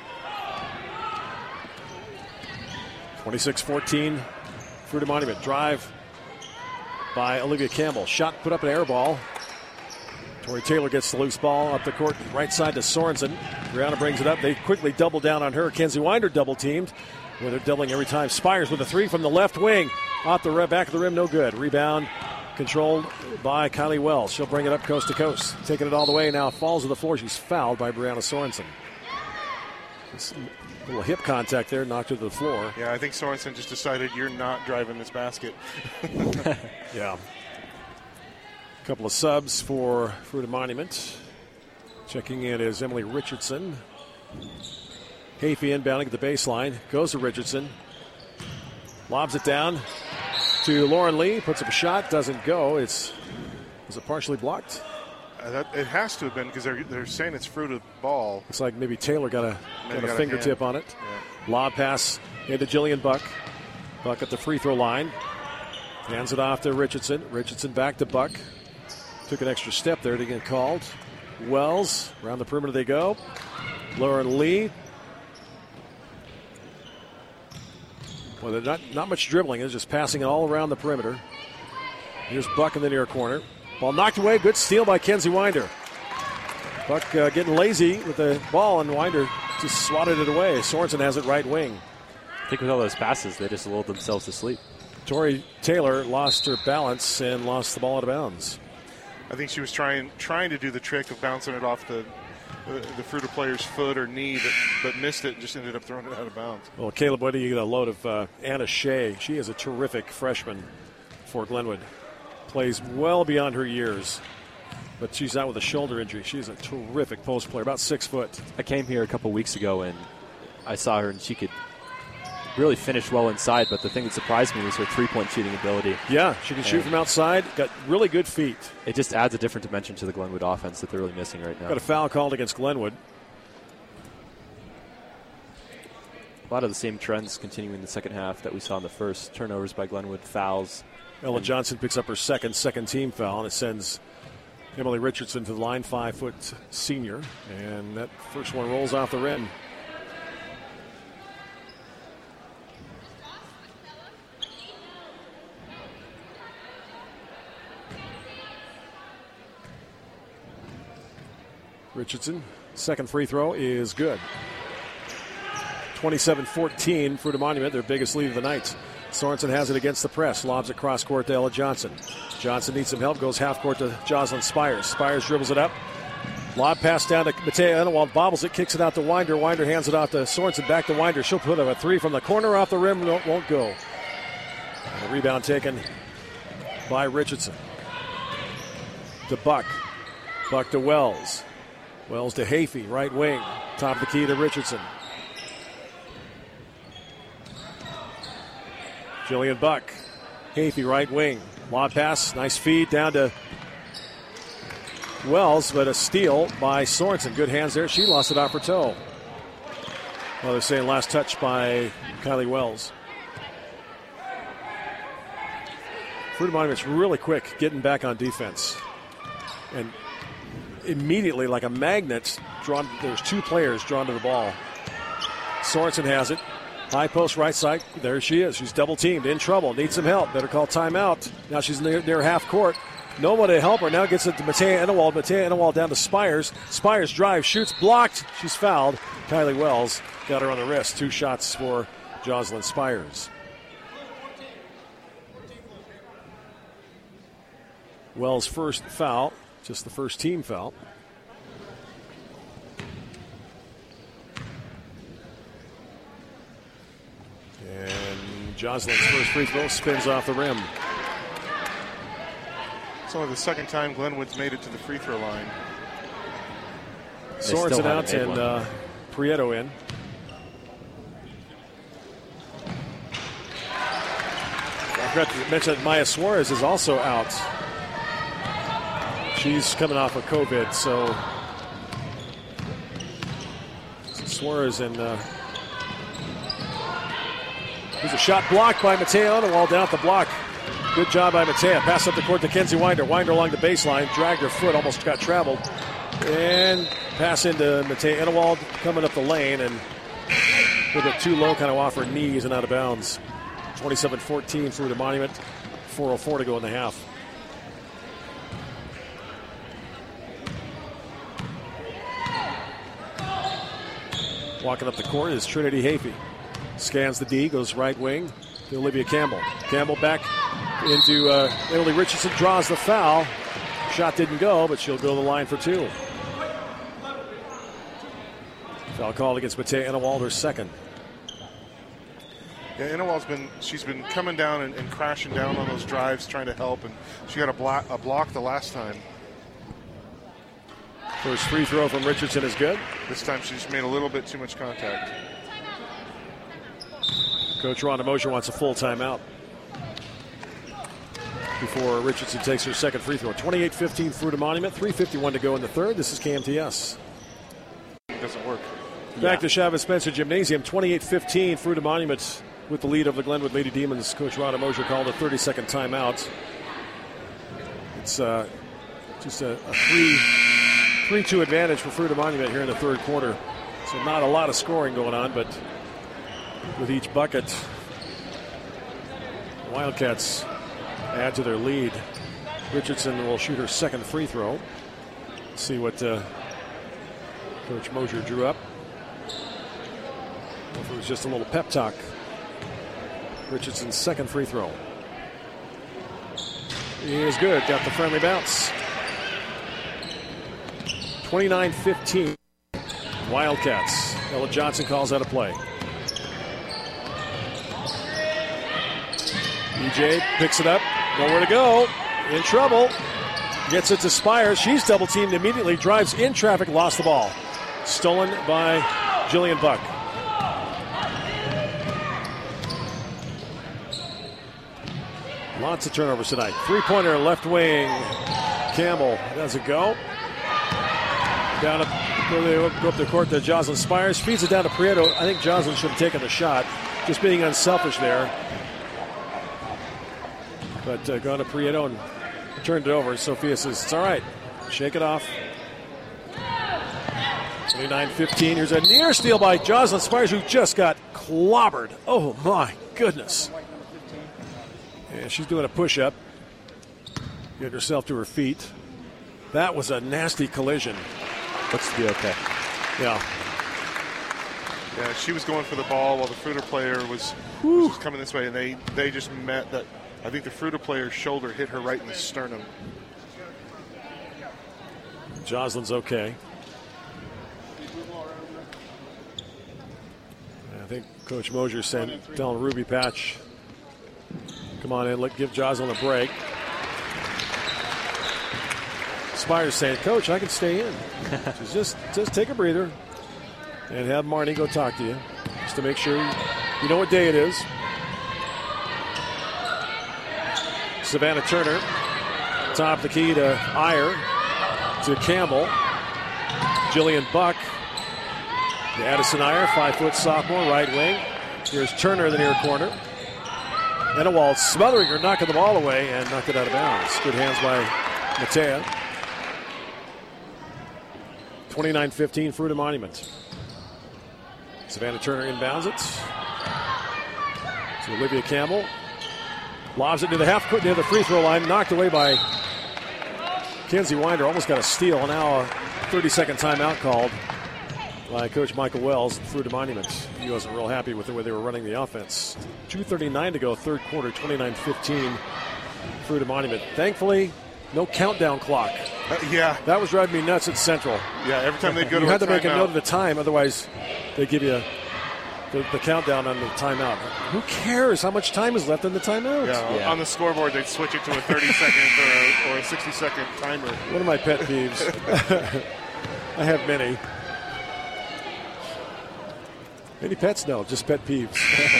26-14. Fruita Monument. Drive by Olivia Campbell. Shot put up an air ball. Tori Taylor gets the loose ball up the court, right side to Sorensen. Brianna brings it up. They quickly double down on her. Kenzie Winder double teamed. Where they're doubling every time. Spires with a three from the left wing. Off the back of the rim, no good. Rebound controlled by Kylie Wells. She'll bring it up coast to coast. Taking it all the way now. Falls to the floor. She's fouled by Brianna Sorensen. A little hip contact there. Knocked her to the floor. Yeah, I think Sorensen just decided you're not driving this basket. Yeah. A couple of subs for Fruita Monument. Checking in is Emily Richardson. Hafey inbounding at the baseline. Goes to Richardson. Lobs it down. to Lauren Lee. Puts up a shot. Doesn't go. Was it partially blocked? It has to have been because they're saying it's fruited ball. Looks like maybe Taylor got a fingertip on it. Yeah. Lob pass into Jillian Buck. Buck at the free throw line. Hands it off to Richardson. Richardson back to Buck. Took an extra step there to get called. Wells, around the perimeter they go. Lauren Lee. Well, they're not much dribbling. It's just passing it all around the perimeter. Here's Buck in the near corner. Ball knocked away. Good steal by Kenzie Winder. Buck getting lazy with the ball, and Winder just swatted it away. Sorensen has it right wing. I think with all those passes, they just lulled themselves to sleep. Tori Taylor lost her balance and lost the ball out of bounds. I think she was trying to do the trick of bouncing it off the Fruita player's foot or knee, but missed it and just ended up throwing it out of bounds. Well, Caleb, what do you get a load of Anna Shea? She is a terrific freshman for Glenwood. Plays well beyond her years, but she's out with a shoulder injury. She's a terrific post player, about 6 foot. I came here a couple weeks ago, and I saw her, and she could really finish well inside, but the thing that surprised me was her three-point shooting ability. Yeah, she can shoot from outside, got really good feet. It just adds a different dimension to the Glenwood offense that they're really missing right now. Got a foul called against Glenwood. A lot of the same trends continuing in the second half that we saw in the first. Turnovers by Glenwood, fouls. Ella Johnson picks up her second team foul, and it sends Emily Richardson to the line, 5-foot senior. And that first one rolls off the rim. Richardson, second free throw is good. 27-14, Fruita Monument, their biggest lead of the night. Sorensen has it against the press. Lobs it cross court to Ella Johnson. Johnson needs some help. Goes half court to Jocelyn Spires. Spires dribbles it up. Lob pass down to Matea Enewald. Bobbles it. Kicks it out to Winder. Winder hands it off to Sorensen. Back to Winder. She'll put up a three from the corner off the rim. Won't go. And a rebound taken by Richardson. To Buck. Buck to Wells. Wells to Hafey. Right wing. Top of the key to Richardson. Jillian Buck. Hafey, right wing. Lob pass, nice feed down to Wells, but a steal by Sorensen. Good hands there. She lost it off her toe. Well, they're saying last touch by Kylie Wells. Fruita Monument's really quick getting back on defense. And immediately, like a magnet, there's two players drawn to the ball. Sorensen has it. High post right side. There she is. She's double teamed. In trouble. Needs some help. Better call timeout. Now she's near half court. Nobody to help her. Now gets it to Matea Enewald. Matea Enewald down to Spires. Spires drive. Shoots. Blocked. She's fouled. Kylie Wells got her on the wrist. 2 shots for Jocelyn Spires. Wells' first foul. Just the first team foul. And Jocelyn's first free throw spins off the rim. It's only the second time Glenwood's made it to the free throw line. Sorensen out and Prieto in. I forgot to mention that Maya Suarez is also out. She's coming off of COVID, so Suarez and there's a shot blocked by Matea Enewald down at the block. Good job by Matea. Pass up the court to Kenzie Winder. Winder along the baseline. Dragged her foot. Almost got traveled. And pass into Matea Enewald coming up the lane. And a little bit too low, kind of off her knees and out of bounds. 27-14 through the Monument. 4:04 to go in the half. Walking up the court is Trinity Hafey. Scans the D, goes right wing to Olivia Campbell. Campbell back into Emily Richardson, draws the foul. Shot didn't go, but she'll go to the line for 2. Foul called against Matea Enewald, her second. Yeah, Enewald's been coming down and crashing down on those drives, trying to help, and she got a block the last time. First free throw from Richardson is good. This time she's made a little bit too much contact. Coach Rhonda Mosher wants a full timeout. before Richardson takes her second free throw. 28-15 Fruita Monument, 3:51 to go in the third. This is KMTS. It doesn't work. Back to Chavez Spencer Gymnasium, 28-15 Fruita Monument with the lead of the Glenwood Lady Demons. Coach Rhonda Mosier called a 30-second timeout. It's just a 3-2 advantage for Fruita Monument here in the third quarter. So not a lot of scoring going on, but with each bucket, Wildcats add to their lead. Richardson will shoot her second free throw. Let's see what Coach Mosier drew up. If it was just a little pep talk. Richardson's second free throw. He is good. Got the friendly bounce. 29-15 Wildcats. Ella Johnson calls out a play. EJ picks it up. Nowhere to go. In trouble. Gets it to Spires. She's double teamed immediately. Drives in traffic. Lost the ball. Stolen by Jillian Buck. Lots of turnovers tonight. Three-pointer left wing. Campbell doesn't go. Down go up the court to Jocelyn Spires. Feeds it down to Prieto. I think Jocelyn should have taken the shot. Just being unselfish there. But gone to Prieto and turned it over. Sophia says, it's all right. Shake it off. 29-15. Here's a near steal by Jocelyn Spires, who just got clobbered. Oh, my goodness. Yeah, she's doing a push-up. Get herself to her feet. That was a nasty collision. Looks to be okay. Yeah. Yeah, she was going for the ball while the Fruita player was coming this way, and they just met that. I think the Fruita player's shoulder hit her right in the sternum. Jocelyn's okay. I think Coach Mosier telling Ruby Patch, come on in, give Jocelyn a break. Spires saying, Coach, I can stay in. just take a breather and have Marnie go talk to you just to make sure you know what day it is. Savannah Turner, top the key to Iyer, to Campbell. Jillian Buck, to Addison Iyer, 5-foot sophomore, right wing. Here's Turner in the near corner. Enewald smothering her, knocking the ball away, and knocked it out of bounds. Good hands by Matea. 29-15 Fruita Monument. Savannah Turner inbounds it to Olivia Campbell. Lobs it to the half court near the free throw line. Knocked away by Kenzie Winder. Almost got a steal. Now a 30-second timeout called by Coach Michael Wells at Fruita Monument. He wasn't real happy with the way they were running the offense. 2:39 to go, third quarter, 29-15 Fruita Monument. Thankfully, no countdown clock. Yeah. That was driving me nuts at Central. Yeah, every time they go to you had to make a timeout. note of the time, otherwise they give you the countdown on the timeout. Who cares how much time is left in the timeout? Yeah, on the scoreboard they'd switch it to a 30-second or a 60-second timer. One of my pet peeves. I have many. Any pets? No, just pet peeves.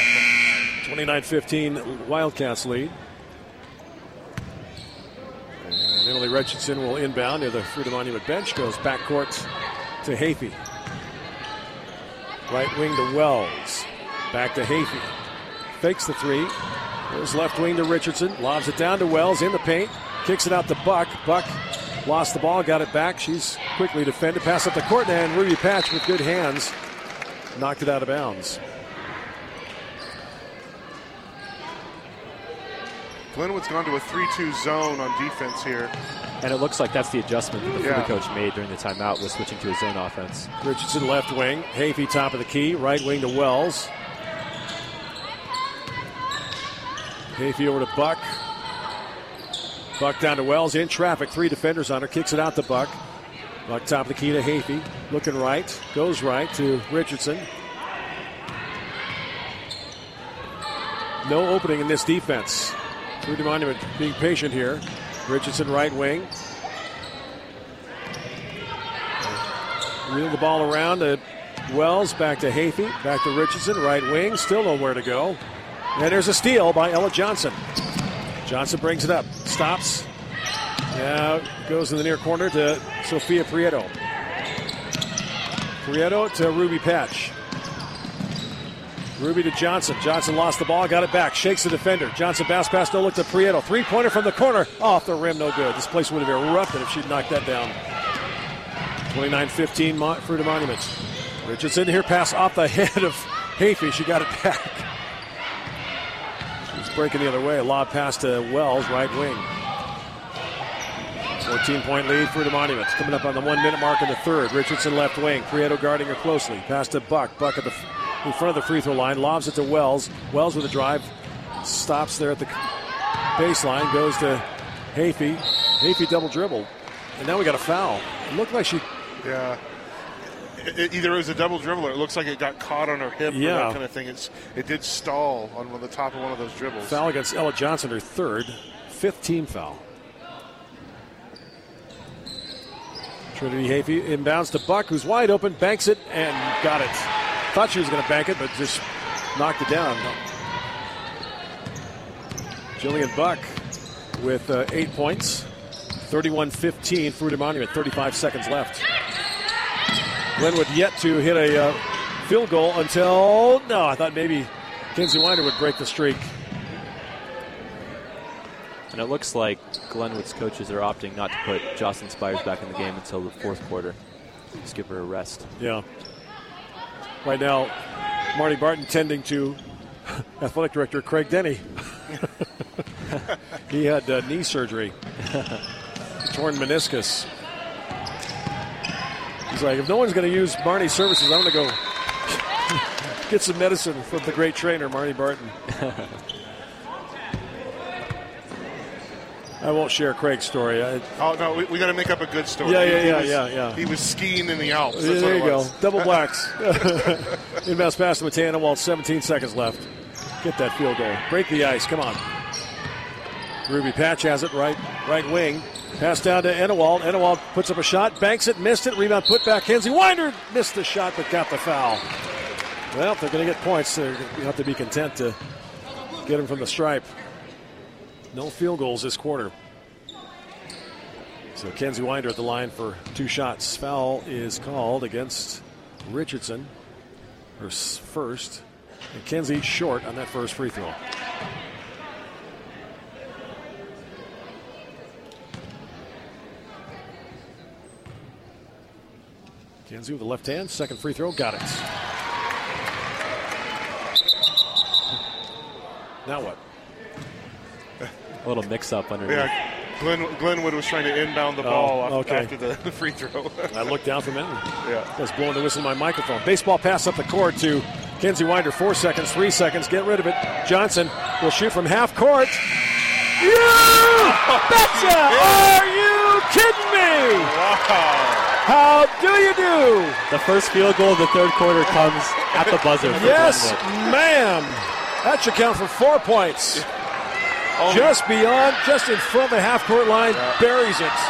29-15 Wildcats lead. And Emily Richardson will inbound near the Fruita Monument bench. Goes backcourt to Hafey. Right wing to Wells. Back to Hafey. Fakes the three. Goes left wing to Richardson. Lobs it down to Wells in the paint. Kicks it out to Buck. Buck lost the ball, got it back. She's quickly defended. Pass up the court, and Ruby Patch with good hands knocked it out of bounds. Glenwood's gone to a 3-2 zone on defense here. And it looks like that's the adjustment that the Fruita coach made during the timeout, was switching to a zone offense. Richardson left wing. Hafey top of the key. Right wing to Wells. Hafey over to Buck. Buck down to Wells. In traffic. Three defenders on her. Kicks it out to Buck. Buck top of the key to Hafey. Looking right. Goes right to Richardson. No opening in this defense. Fruita Monument being patient here. Richardson right wing. Wheel the ball around to Wells, back to Hafey, back to Richardson, right wing, still nowhere to go. And there's a steal by Ella Johnson. Johnson brings it up. Stops. Now goes in the near corner to Sophia Prieto. Prieto to Ruby Patch. Ruby to Johnson. Johnson lost the ball, got it back, shakes the defender. Johnson bounce pass, no look to Prieto. Three-pointer from the corner, off the rim, no good. This place would have erupted if she'd knocked that down. 29-15 Fruita Monument. Richardson here, pass off the head of Hafey. She got it back. She's breaking the other way. A lob pass to Wells, right wing. 14-point lead, Fruita Monument. Coming up on the 1 minute mark in the third. Richardson left wing. Prieto guarding her closely. Pass to Buck. Buck in front of the free throw line. Lobs it to Wells. Wells with a drive. Stops there at the baseline. Goes to Hafey. Hafey double dribbled. And now we got a foul. It looked like she... Yeah. Either it was a double dribble or it looks like it got caught on her hip or that kind of thing. It did stall on the top of one of those dribbles. Foul against Ella Johnson, her third. 5th team foul. Trinity Hafey inbounds to Buck, who's wide open, banks it, and got it. Thought she was going to bank it, but just knocked it down. Jillian Buck with 8 points. 31-15, Fruita Monument, 35 seconds left. Glenwood yet to hit a field goal until, no, I thought maybe Kinsey Winder would break the streak. And it looks like Glenwood's coaches are opting not to put Jocelyn Spires back in the game until the fourth quarter. Just give her a rest. Yeah. Right now, Marty Barton tending to athletic director Craig Denny. He had knee surgery. Torn meniscus. He's like, if no one's going to use Marnie's services, I'm going to go get some medicine from the great trainer, Marty Barton. I won't share Craig's story. Oh, no, we got to make up a good story. Yeah. He was skiing in the Alps. That's there you go. Double blacks. Inbounds pass to Mattea Enewald, 17 seconds left. Get that field goal. Break the ice. Come on. Ruby Patch has it, right wing. Pass down to Enewald. Enewald puts up a shot, banks it, missed it. Rebound put back. Kinsey Winder missed the shot but got the foul. Well, if they're going to get points, you have to be content to get them from the stripe. No field goals this quarter. So Kinsey Winder at the line for 2 shots. Foul is called against Richardson, her first. And Kinsey short on that first free throw. Kinsey with the left hand, second free throw, got it. Now what? A little mix-up underneath. Yeah, Glenwood was trying to inbound the ball after the free throw. I looked down from it. Yeah. I was blowing the whistle on my microphone. Baseball pass up the court to Kinsey Winder. 4 seconds, 3 seconds. Get rid of it. Johnson will shoot from half court. You betcha! Are you kidding me? Wow. How do you do? The first field goal of the third quarter comes at the buzzer. Yes, ma'am. That should count for 4 points. Just beyond, just in front of the half-court line, buries it.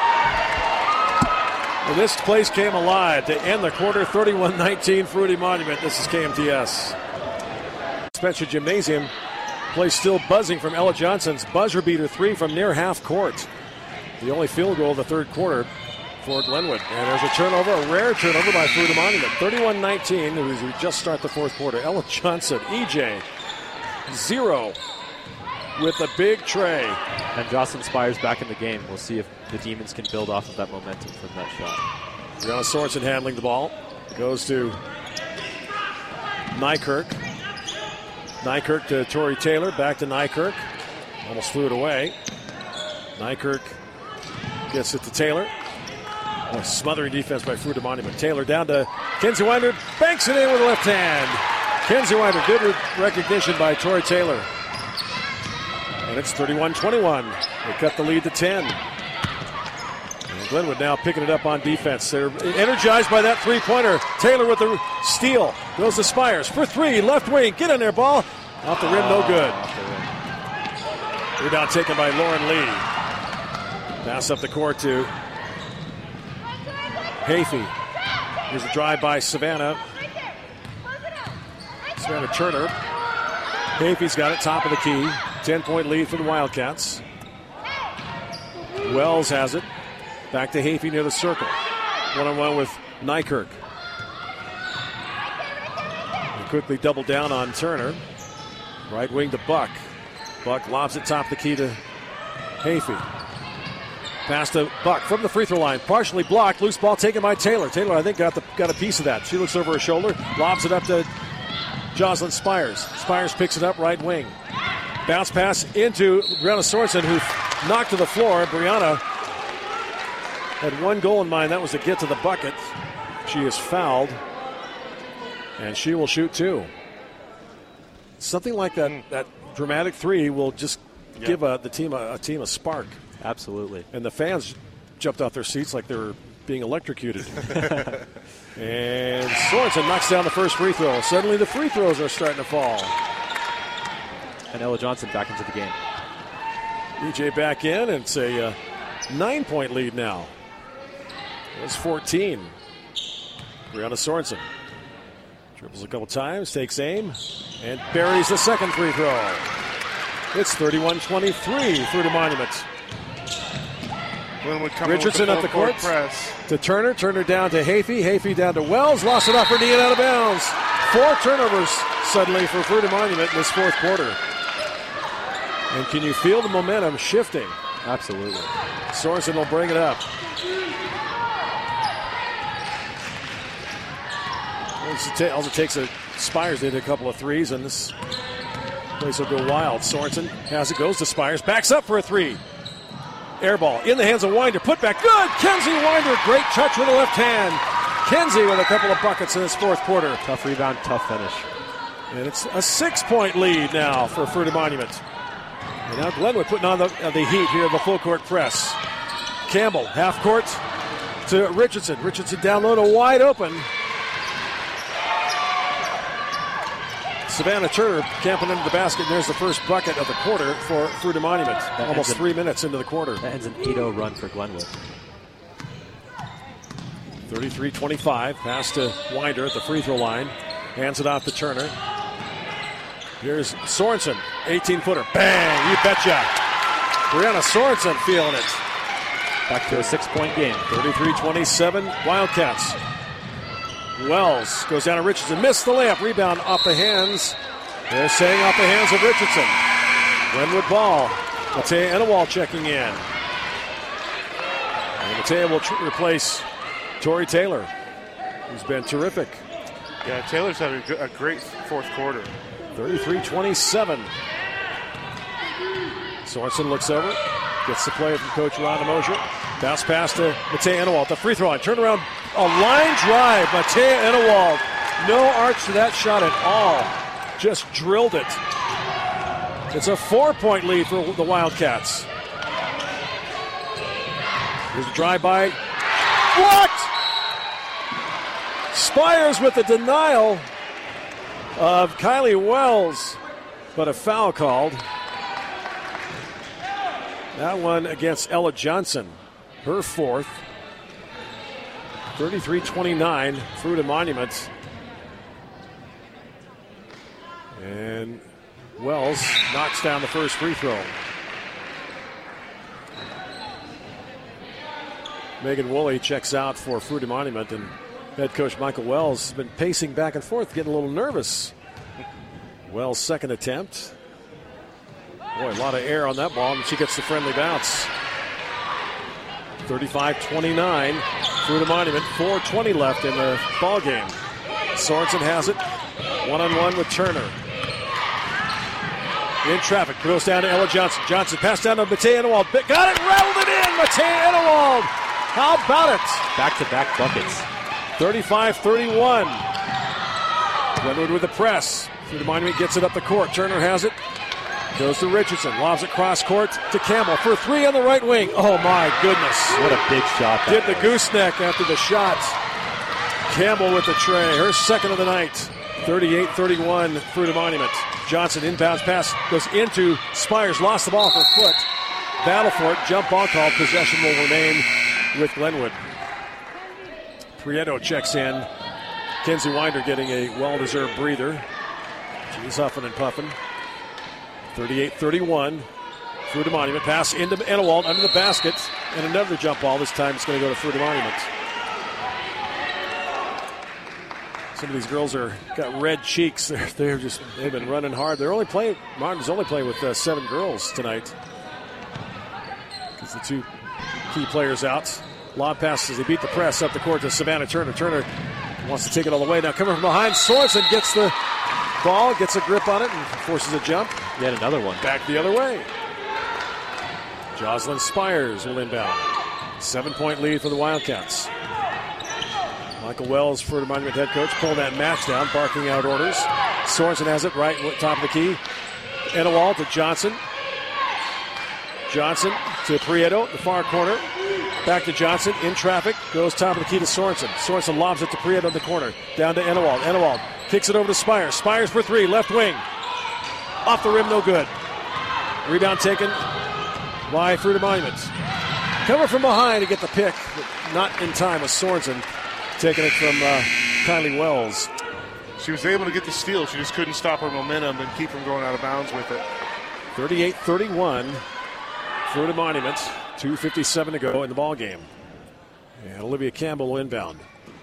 And this place came alive to end the quarter, 31-19, Fruita Monument. This is KMTS. Spencer Gymnasium, place still buzzing from Ella Johnson's buzzer beater 3 from near half-court. The only field goal of the third quarter for Glenwood. And there's a turnover, a rare turnover by Fruita Monument. 31-19 as we just start the fourth quarter. Ella Johnson, EJ, 0. With a big tray. And Jocelyn Spires back in the game. We'll see if the Demons can build off of that momentum from that shot. Brianna Sorensen handling the ball. Goes to Nykirk. Nykirk to Tori Taylor. Back to Nykirk. Almost threw it away. Nykirk gets it to Taylor. A smothering defense by Fruita Monument. Taylor down to Kinsey Winder. Banks it in with the left hand. Kinsey Winder. Good recognition by Tori Taylor. And it's 31-21. They cut the lead to 10. And Glenwood now picking it up on defense. They're energized by that three-pointer. Taylor with the steal. Goes to Spires for 3. Left wing. Get in there, ball. Off the rim, no good. Rebound taken by Lauren Lee. Pass up the court to Hafey. Here's a drive by Savannah. Savannah Turner. Hafey's got it, top of the key. 10-point lead for the Wildcats. Wells has it. Back to Hafey near the circle. One-on-one with Nykirk. They quickly double down on Turner. Right wing to Buck. Buck lobs it top the key to Hafey. Pass to Buck from the free throw line. Partially blocked. Loose ball taken by Taylor. Taylor, I think, got a piece of that. She looks over her shoulder. Lobs it up to Jocelyn Spires. Spires picks it up right wing. Bounce pass into Brianna Sorensen, who knocked to the floor. Brianna had one goal in mind. That was to get to the bucket. She is fouled. And she will shoot 2. Something like that dramatic 3 will just give the team a spark. Absolutely. And the fans jumped off their seats like they were being electrocuted. And Sorensen knocks down the first free throw. Suddenly the free throws are starting to fall. And Ella Johnson back into the game. EJ back in, and it's a 9-point lead now. It's 14. Brianna Sorensen dribbles a couple times, takes aim, and buries the second free throw. It's 31-23 through the Monument. Richardson at the court press to Turner. Turner down to Hafey. Hafey down to Wells. Lost it off her knee and out of bounds. 4 turnovers suddenly for Fruita Monument in this fourth quarter. And can you feel the momentum shifting? Absolutely. Sorensen will bring it up. Also takes a Spires. They did a couple of threes, and this place will go wild. Sorensen has it, goes to Spires, backs up for a 3. Air ball in the hands of Winder. Put back good. Kenzie Winder. Great touch with the left hand. Kenzie with a couple of buckets in this fourth quarter. Tough rebound, tough finish. And it's a 6-point lead now for Fruita Monument. And now Glenwood putting on the heat here in the full court press. Campbell, half court to Richardson. Richardson down low to wide open. Savannah Turner camping under the basket. And there's the first bucket of the quarter for Fruita Monument. Almost 3 minutes into the quarter. That ends an 8-0 run for Glenwood. 33-25. Pass to Winder at the free throw line. Hands it off to Turner. Here's Sorensen. 18-footer. Bang! You betcha. Brianna Sorensen feeling it. Back to a 6-point game. 33-27 Wildcats. Wells goes down to Richardson. Missed the layup. Rebound off the hands. They're saying off the hands of Richardson. Glenwood ball. Matea Enawal checking in. And Matea will replace Tori Taylor, who's been terrific. Yeah, Taylor's had a great fourth quarter. 33-27. Sorensen looks over. Gets the play from Coach Ron Mosier. Bounce pass to Matea Enawal at the free throw line. Turn around. A line drive. Matea Enawal. No arch to that shot at all. Just drilled it. It's a 4-point lead for the Wildcats. Here's a drive-by. Blocked! Spires with the denial of Kylie Wells, but a foul called. That one against Ella Johnson, her fourth. 33-29, Fruita Monument. And Wells knocks down the first free throw. Megan Woolley checks out for Fruita Monument, and head coach Michael Wells has been pacing back and forth, getting a little nervous. Wells' second attempt. Boy, a lot of air on that ball, and she gets the friendly bounce. 35-29, Fruita Monument, 4:20 left in the ball game. Sorensen has it, one-on-one with Turner. In traffic, goes down to Ella Johnson. Johnson passed down to Matea Enawal. Got it, rattled it in, Matea Enawal. How about it? Back-to-back buckets. 35-31. Glenwood with the press. Fruita Monument gets it up the court. Turner has it. Goes to Richardson. Lobs it cross court to Campbell for 3 on the right wing. Oh, my goodness. What a big shot. Did the gooseneck after the shot. Campbell with the tray. Her second of the night. 38-31, Fruita Monument. Johnson inbounds pass goes into Spires. Lost the ball for foot. Battle for it. Jump ball called. Possession will remain with Glenwood. Prieto checks in. Kenzie Winder getting a well-deserved breather. She's huffing and puffing. 38-31. Fruita Monument. Pass into Enewald under the basket. And another jump ball. This time it's going to go to Fruita Monument. Some of these girls got red cheeks. They've been running hard. Martin's only playing with 7 girls tonight. Because the 2 key players out. Lob passes. They beat the press up the court to Savannah Turner. Turner wants to take it all the way. Now coming from behind, Sorensen gets the ball, gets a grip on it, and forces a jump. Yet another one. Back the other way. Jocelyn Spires will inbound. 7-point lead for the Wildcats. Michael Wells, Fruita Monument head coach, pulling that match down, barking out orders. Sorensen has it right top of the key. Enewald to Johnson. Johnson to Prieto, the far corner. Back to Johnson, in traffic, goes top of the key to Sorensen. Sorensen lobs it to Prieto in the corner. Down to Enewald. Enewald kicks it over to Spires. Spires for 3, left wing. Off the rim, no good. Rebound taken by Fruita Monument. Cover from behind to get the pick, but not in time with Sorensen. Taking it from Kylie Wells. She was able to get the steal. She just couldn't stop her momentum and keep from going out of bounds with it. 38-31. Fruita Monument. 2:57 to go in the ball game. And Olivia Campbell will inbound.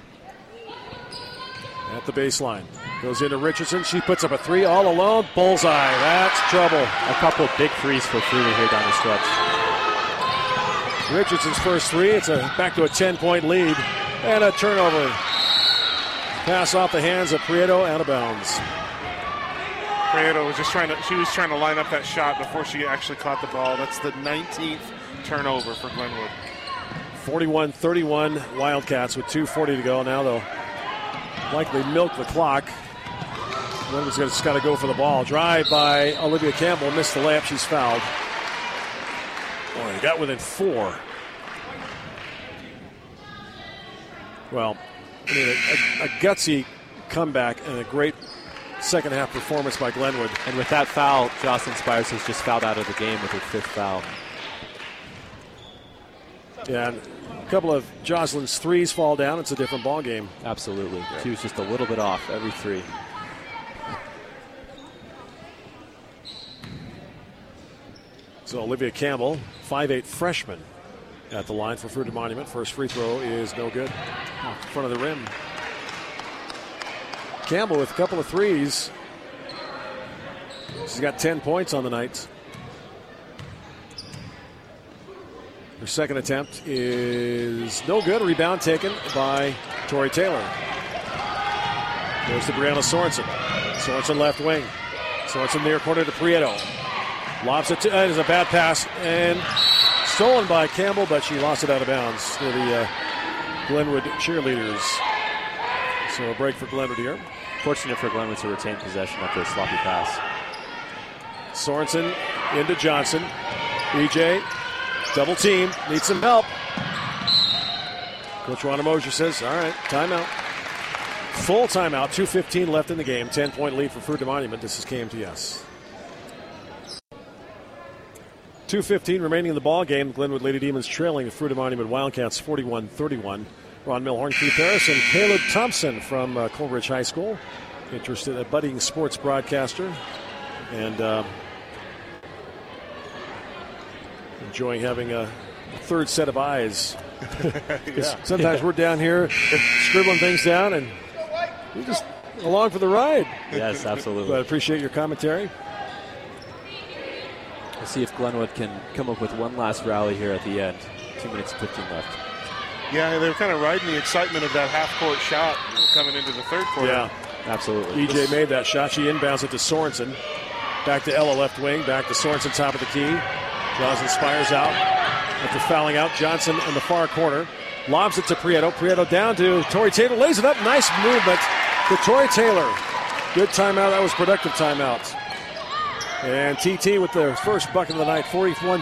At the baseline. Goes into Richardson. She puts up a 3 all alone. Bullseye. That's trouble. A couple of big threes for Fruita here down the stretch. Richardson's first 3. It's back to a 10-point lead. And a turnover. Pass off the hands of Prieto, out of bounds. Prieto was trying to line up that shot before she actually caught the ball. That's the 19th turnover for Glenwood. 41-31 Wildcats with 2:40 to go. Now they'll likely milk the clock. Glenwood's just got to go for the ball. Drive by Olivia Campbell. Missed the layup. She's fouled. Boy, they got within 4. Well, I mean, a gutsy comeback and a great second half performance by Glenwood. And with that foul, Jocelyn Spires has just fouled out of the game with her 5th foul. Yeah, and a couple of Jocelyn's 3s fall down. It's a different ball game. Absolutely. Yeah. She was just a little bit off every 3. So Olivia Campbell, 5'8" freshman, at the line for Fruita Monument. First free throw is no good. In front of the rim. Campbell with a couple of 3s. She's got 10 points on the night. Her second attempt is no good. Rebound taken by Tori Taylor. Goes to Brianna Sorensen. Sorensen left wing. Sorensen near corner to Prieto. Lobs it to, it is a bad pass and stolen by Campbell, but she lost it out of bounds to the Glenwood cheerleaders. So a break for Glenwood here. Fortunate for Glenwood to retain possession after a sloppy pass. Sorensen into Johnson. EJ, double team, needs some help. Coach Rhonda Mosier says, all right, timeout. Full timeout, 2:15 left in the game. 10-point lead for Fruita Monument. This is KMTS. 2:15 remaining in the ball game. Glenwood Lady Demons trailing the Fruita Monument Wildcats 41-31. Ron Milhorn, Keith Harris, and Caleb Thompson from Coleridge High School. Interested, a budding sports broadcaster. And enjoying having a third set of eyes. Sometimes we're down here scribbling things down, and we're just along for the ride. Yes, absolutely. But I appreciate your commentary. We'll see if Glenwood can come up with one last rally here at the end. 2 minutes and 15 left. Yeah, they were kind of riding the excitement of that half-court shot coming into the third quarter. Yeah, absolutely. EJ made that shot. She inbounds it to Sorensen. Back to Ella left wing. Back to Sorensen, top of the key. Johnson Spires out. After fouling out, Johnson in the far corner. Lobs it to Prieto. Prieto down to Tori Taylor. Lays it up. Nice movement to Tori Taylor. Good timeout. That was productive timeout. And TT with the first bucket of the night,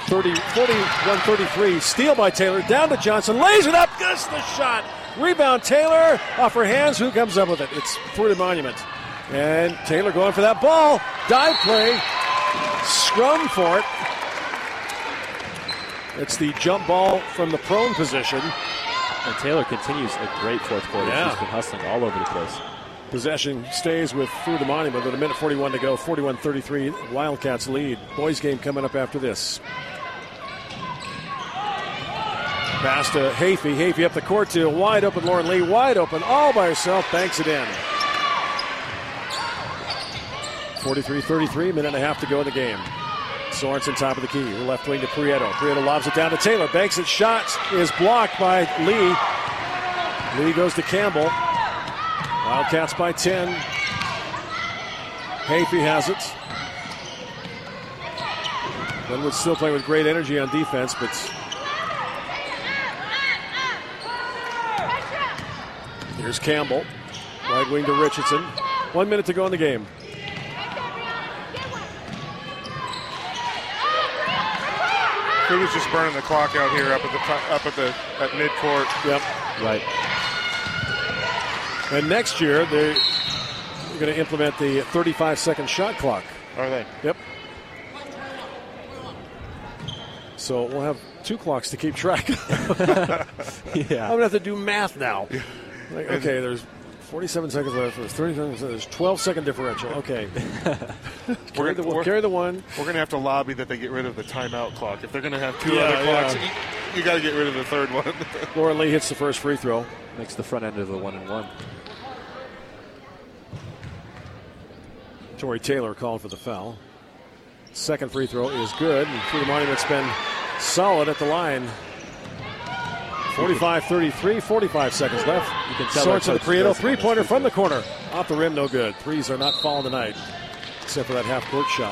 41-33. Steal by Taylor. Down to Johnson. Lays it up. Gets the shot. Rebound Taylor. Off her hands. Who comes up with it? It's Fruita Monument. And Taylor going for that ball. Dive play. Scrum for it. It's the jump ball from the prone position. And Taylor continues a great fourth quarter. Yeah. She's been hustling all over the place. Possession stays with Fruita Monument with a minute 41 to go, 41-33. Wildcats lead. Boys game coming up after this. Pass to Hafey. Hafey up the court to wide open Lauren Lee. Wide open all by herself. Banks it in. 43-33, minute and a half to go in the game. Sorensen top of the key. Left wing to Prieto. Prieto lobs it down to Taylor. Banks it. Shot is blocked by Lee. Lee goes to Campbell. Wildcats by 10. Hafey has it. Glenwood still playing with great energy on defense, but here's Campbell. Right wing to Richardson. 1 minute to go in the game. Fruita's just burning the clock out here up at midcourt. Yep. Right. And next year, they're going to implement the 35-second shot clock. Are they? Yep. So we'll have 2 clocks to keep track of. Yeah. I'm going to have to do math now. Like, okay, there's 47 seconds left. There's 30 seconds. There's 12-second differential. Okay. carry the one. We're going to have to lobby that they get rid of the timeout clock. If they're going to have 2 other clocks, you got to get rid of the third one. Lauren Lee hits the first free throw. Makes the front end of the 1-and-1. Tori Taylor called for the foul. Second free throw is good. And Fruita Monument's been solid at the line. 45-33, 45 seconds left. You can tell Sorensen to Prieto. Three-pointer from the corner. Off the rim, no good. Threes are not falling tonight, except for that half-court shot.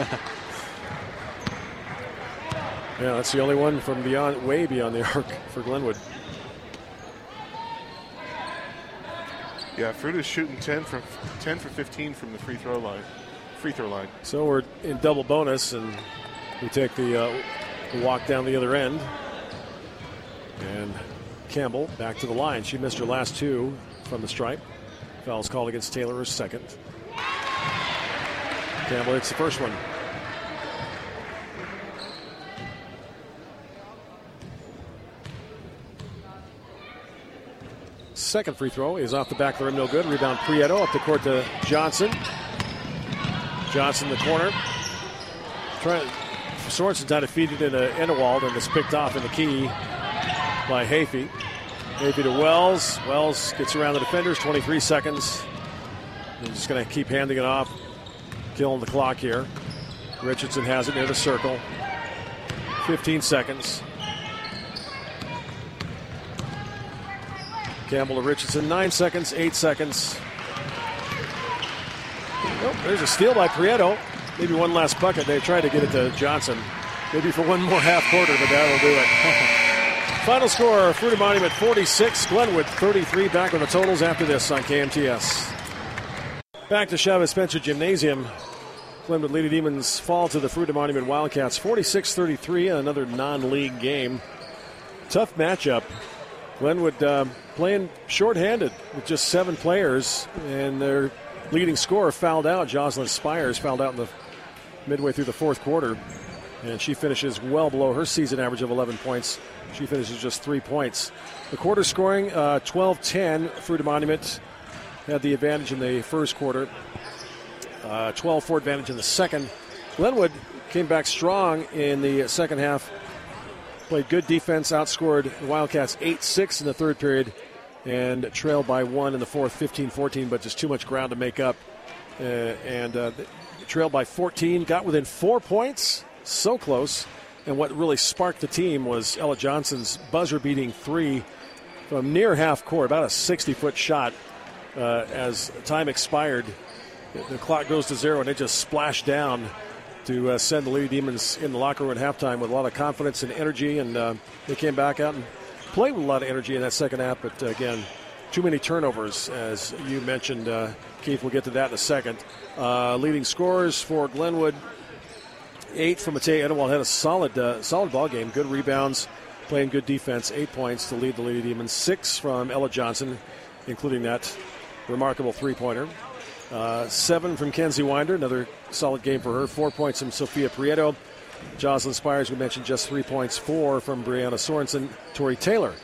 Yeah, that's the only one from way beyond the arc for Glenwood. Yeah, Fruita's shooting 10 for 15 from the free throw line. So we're in double bonus, and we take the walk down the other end. And Campbell back to the line. She missed her last 2 from the stripe. Foul's called against Taylor, her second. Campbell hits the first one. Second free throw is off the back of the rim, no good. Rebound Prieto up the court to Johnson. Johnson in the corner. Sorensen tried to feed it into Enewald, and it's picked off in the key by Hafey. Hafey to Wells. Wells gets around the defenders, 23 seconds. They're just going to keep handing it off, killing the clock here. Richardson has it near the circle. 15 seconds. Campbell to Richardson, 9 seconds, 8 seconds. Oh, there's a steal by Prieto. Maybe one last bucket. They tried to get it to Johnson. Maybe for one more half quarter, but that'll do it. Final score, Fruita Monument 46, Glenwood 33. Back with the totals after this on KMTS. Back to Chavez Spencer Gymnasium. Glenwood Lady Demons fall to the Fruita Monument Wildcats 46-33, another non-league game. Tough matchup. Glenwood playing shorthanded with just 7 players, and their leading scorer fouled out. Jocelyn Spires fouled out midway through the fourth quarter, and she finishes well below her season average of 11 points. She finishes just 3 points. The quarter scoring, 12-10. Fruita Monument had the advantage in the first quarter. 12-4 advantage in the second. Glenwood came back strong in the second half. Played good defense, outscored the Wildcats 8-6 in the third period, and trailed by 1 in the fourth, 15-14, but just too much ground to make up. Trailed by 14, got within 4 points, so close. And what really sparked the team was Ella Johnson's buzzer-beating 3 from near half court, about a 60-foot shot. As time expired, the clock goes to 0, and it just splashed down to send the Lady Demons in the locker room at halftime with a lot of confidence and energy. And they came back out and played with a lot of energy in that second half. But, again, too many turnovers, as you mentioned, Keith. We'll get to that in a second. Leading scorers for Glenwood, 8 from Matei Enewald. Had a solid ball game. Good rebounds, playing good defense. 8 points to lead the Lady Demons. 6 from Ella Johnson, including that remarkable three-pointer. 7 from Kenzie Winder, another solid game for her. 4 points from Sophia Prieto. Jocelyn Spires, we mentioned, just 3 points. 4 from Brianna Sorensen. Tori Taylor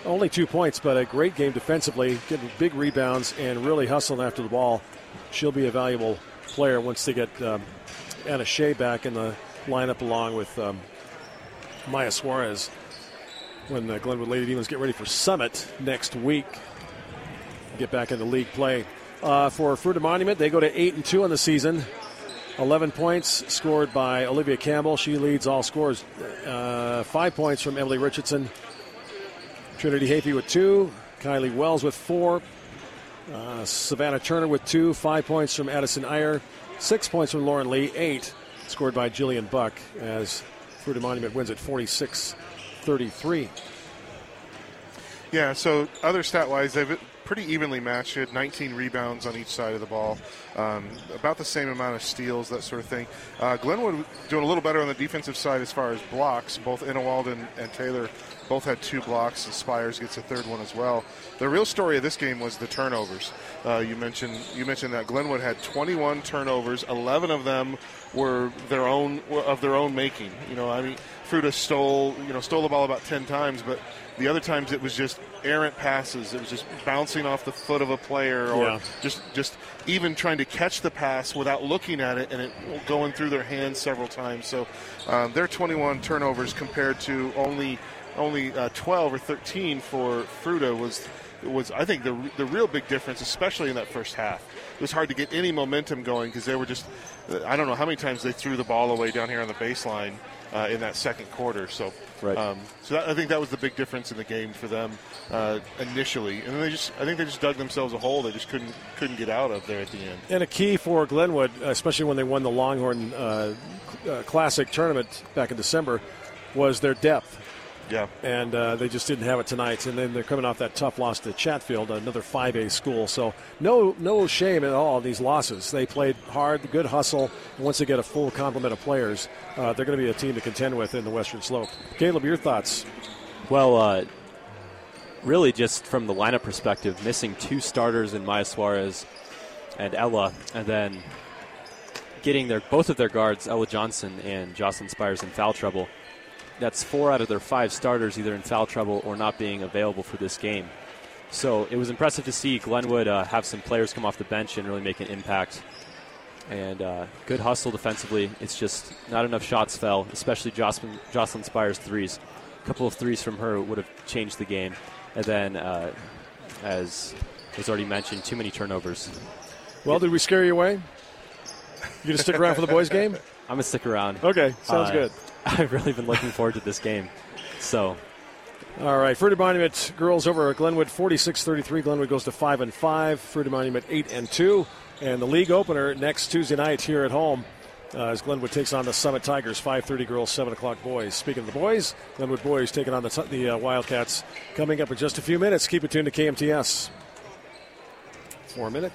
Only 2 points, but a great game defensively, getting big rebounds and really hustling after the ball. She'll be a valuable player once they get Anna Shea back in the lineup along with Maya Suarez when the Glenwood Lady Demons get ready for Summit next week. Get back into league play. For Fruita Monument, they go to 8-2 on the season. 11 points scored by Olivia Campbell. She leads all scores. 5 points from Emily Richardson. Trinity Hafey with 2. Kylie Wells with 4. Savannah Turner with 2. 5 points from Addison Iyer. 6 points from Lauren Lee. 8 scored by Jillian Buck as Fruita Monument wins at 46-33. Yeah, so other stat-wise, they've pretty evenly matched. She had 19 rebounds on each side of the ball, about the same amount of steals, that sort of thing. Glenwood doing a little better on the defensive side as far as blocks. Both Innowald and Taylor both had 2 blocks, and Spires gets a third one as well. The real story of this game was the turnovers. You mentioned that Glenwood had 21 turnovers. 11 of them were their own making. Fruita stole the ball about 10 times, but the other times it was just errant passes. It was just bouncing off the foot of a player, or just even trying to catch the pass without looking at it and it going through their hands several times. So their 21 turnovers compared to only 12 or 13 for Fruita was I think the real big difference, especially in that first half. It was hard to get any momentum going because they were just, I don't know how many times they threw the ball away down here on the baseline in that second quarter. So, right. I think that was the big difference in the game for them initially, and then I think they just dug themselves a hole they just couldn't get out of there at the end. And a key for Glenwood, especially when they won the Longhorn Classic tournament back in December, was their depth. Yeah. And they just didn't have it tonight. And then they're coming off that tough loss to Chatfield, another 5A school. So no shame at all in these losses. They played hard, good hustle. And once they get a full complement of players, they're going to be a team to contend with in the Western Slope. Caleb, your thoughts? Well, really just from the lineup perspective, missing 2 starters in Maya Suarez and Ella, and then getting both of their guards, Ella Johnson and Jocelyn Spires, in foul trouble. That's 4 out of their 5 starters either in foul trouble or not being available for this game. So it was impressive to see Glenwood have some players come off the bench and really make an impact. And good hustle defensively. It's just not enough shots fell, especially Jocelyn Spires' threes. A couple of threes from her would have changed the game. And then, as was already mentioned, too many turnovers. Well, did we scare you away? You going to stick around for the boys' game? I'm going to stick around. Okay, sounds good. I've really been looking forward to this game. So, all right, Fruita Monument girls over at Glenwood 46-33. Glenwood goes to 5-5. Fruita Monument 8-2, and the league opener next Tuesday night here at home as Glenwood takes on the Summit Tigers. 5:30 girls, 7:00 boys. Speaking of the boys, Glenwood boys taking on the Wildcats coming up in just a few minutes. Keep it tuned to KMTS. 4 minutes.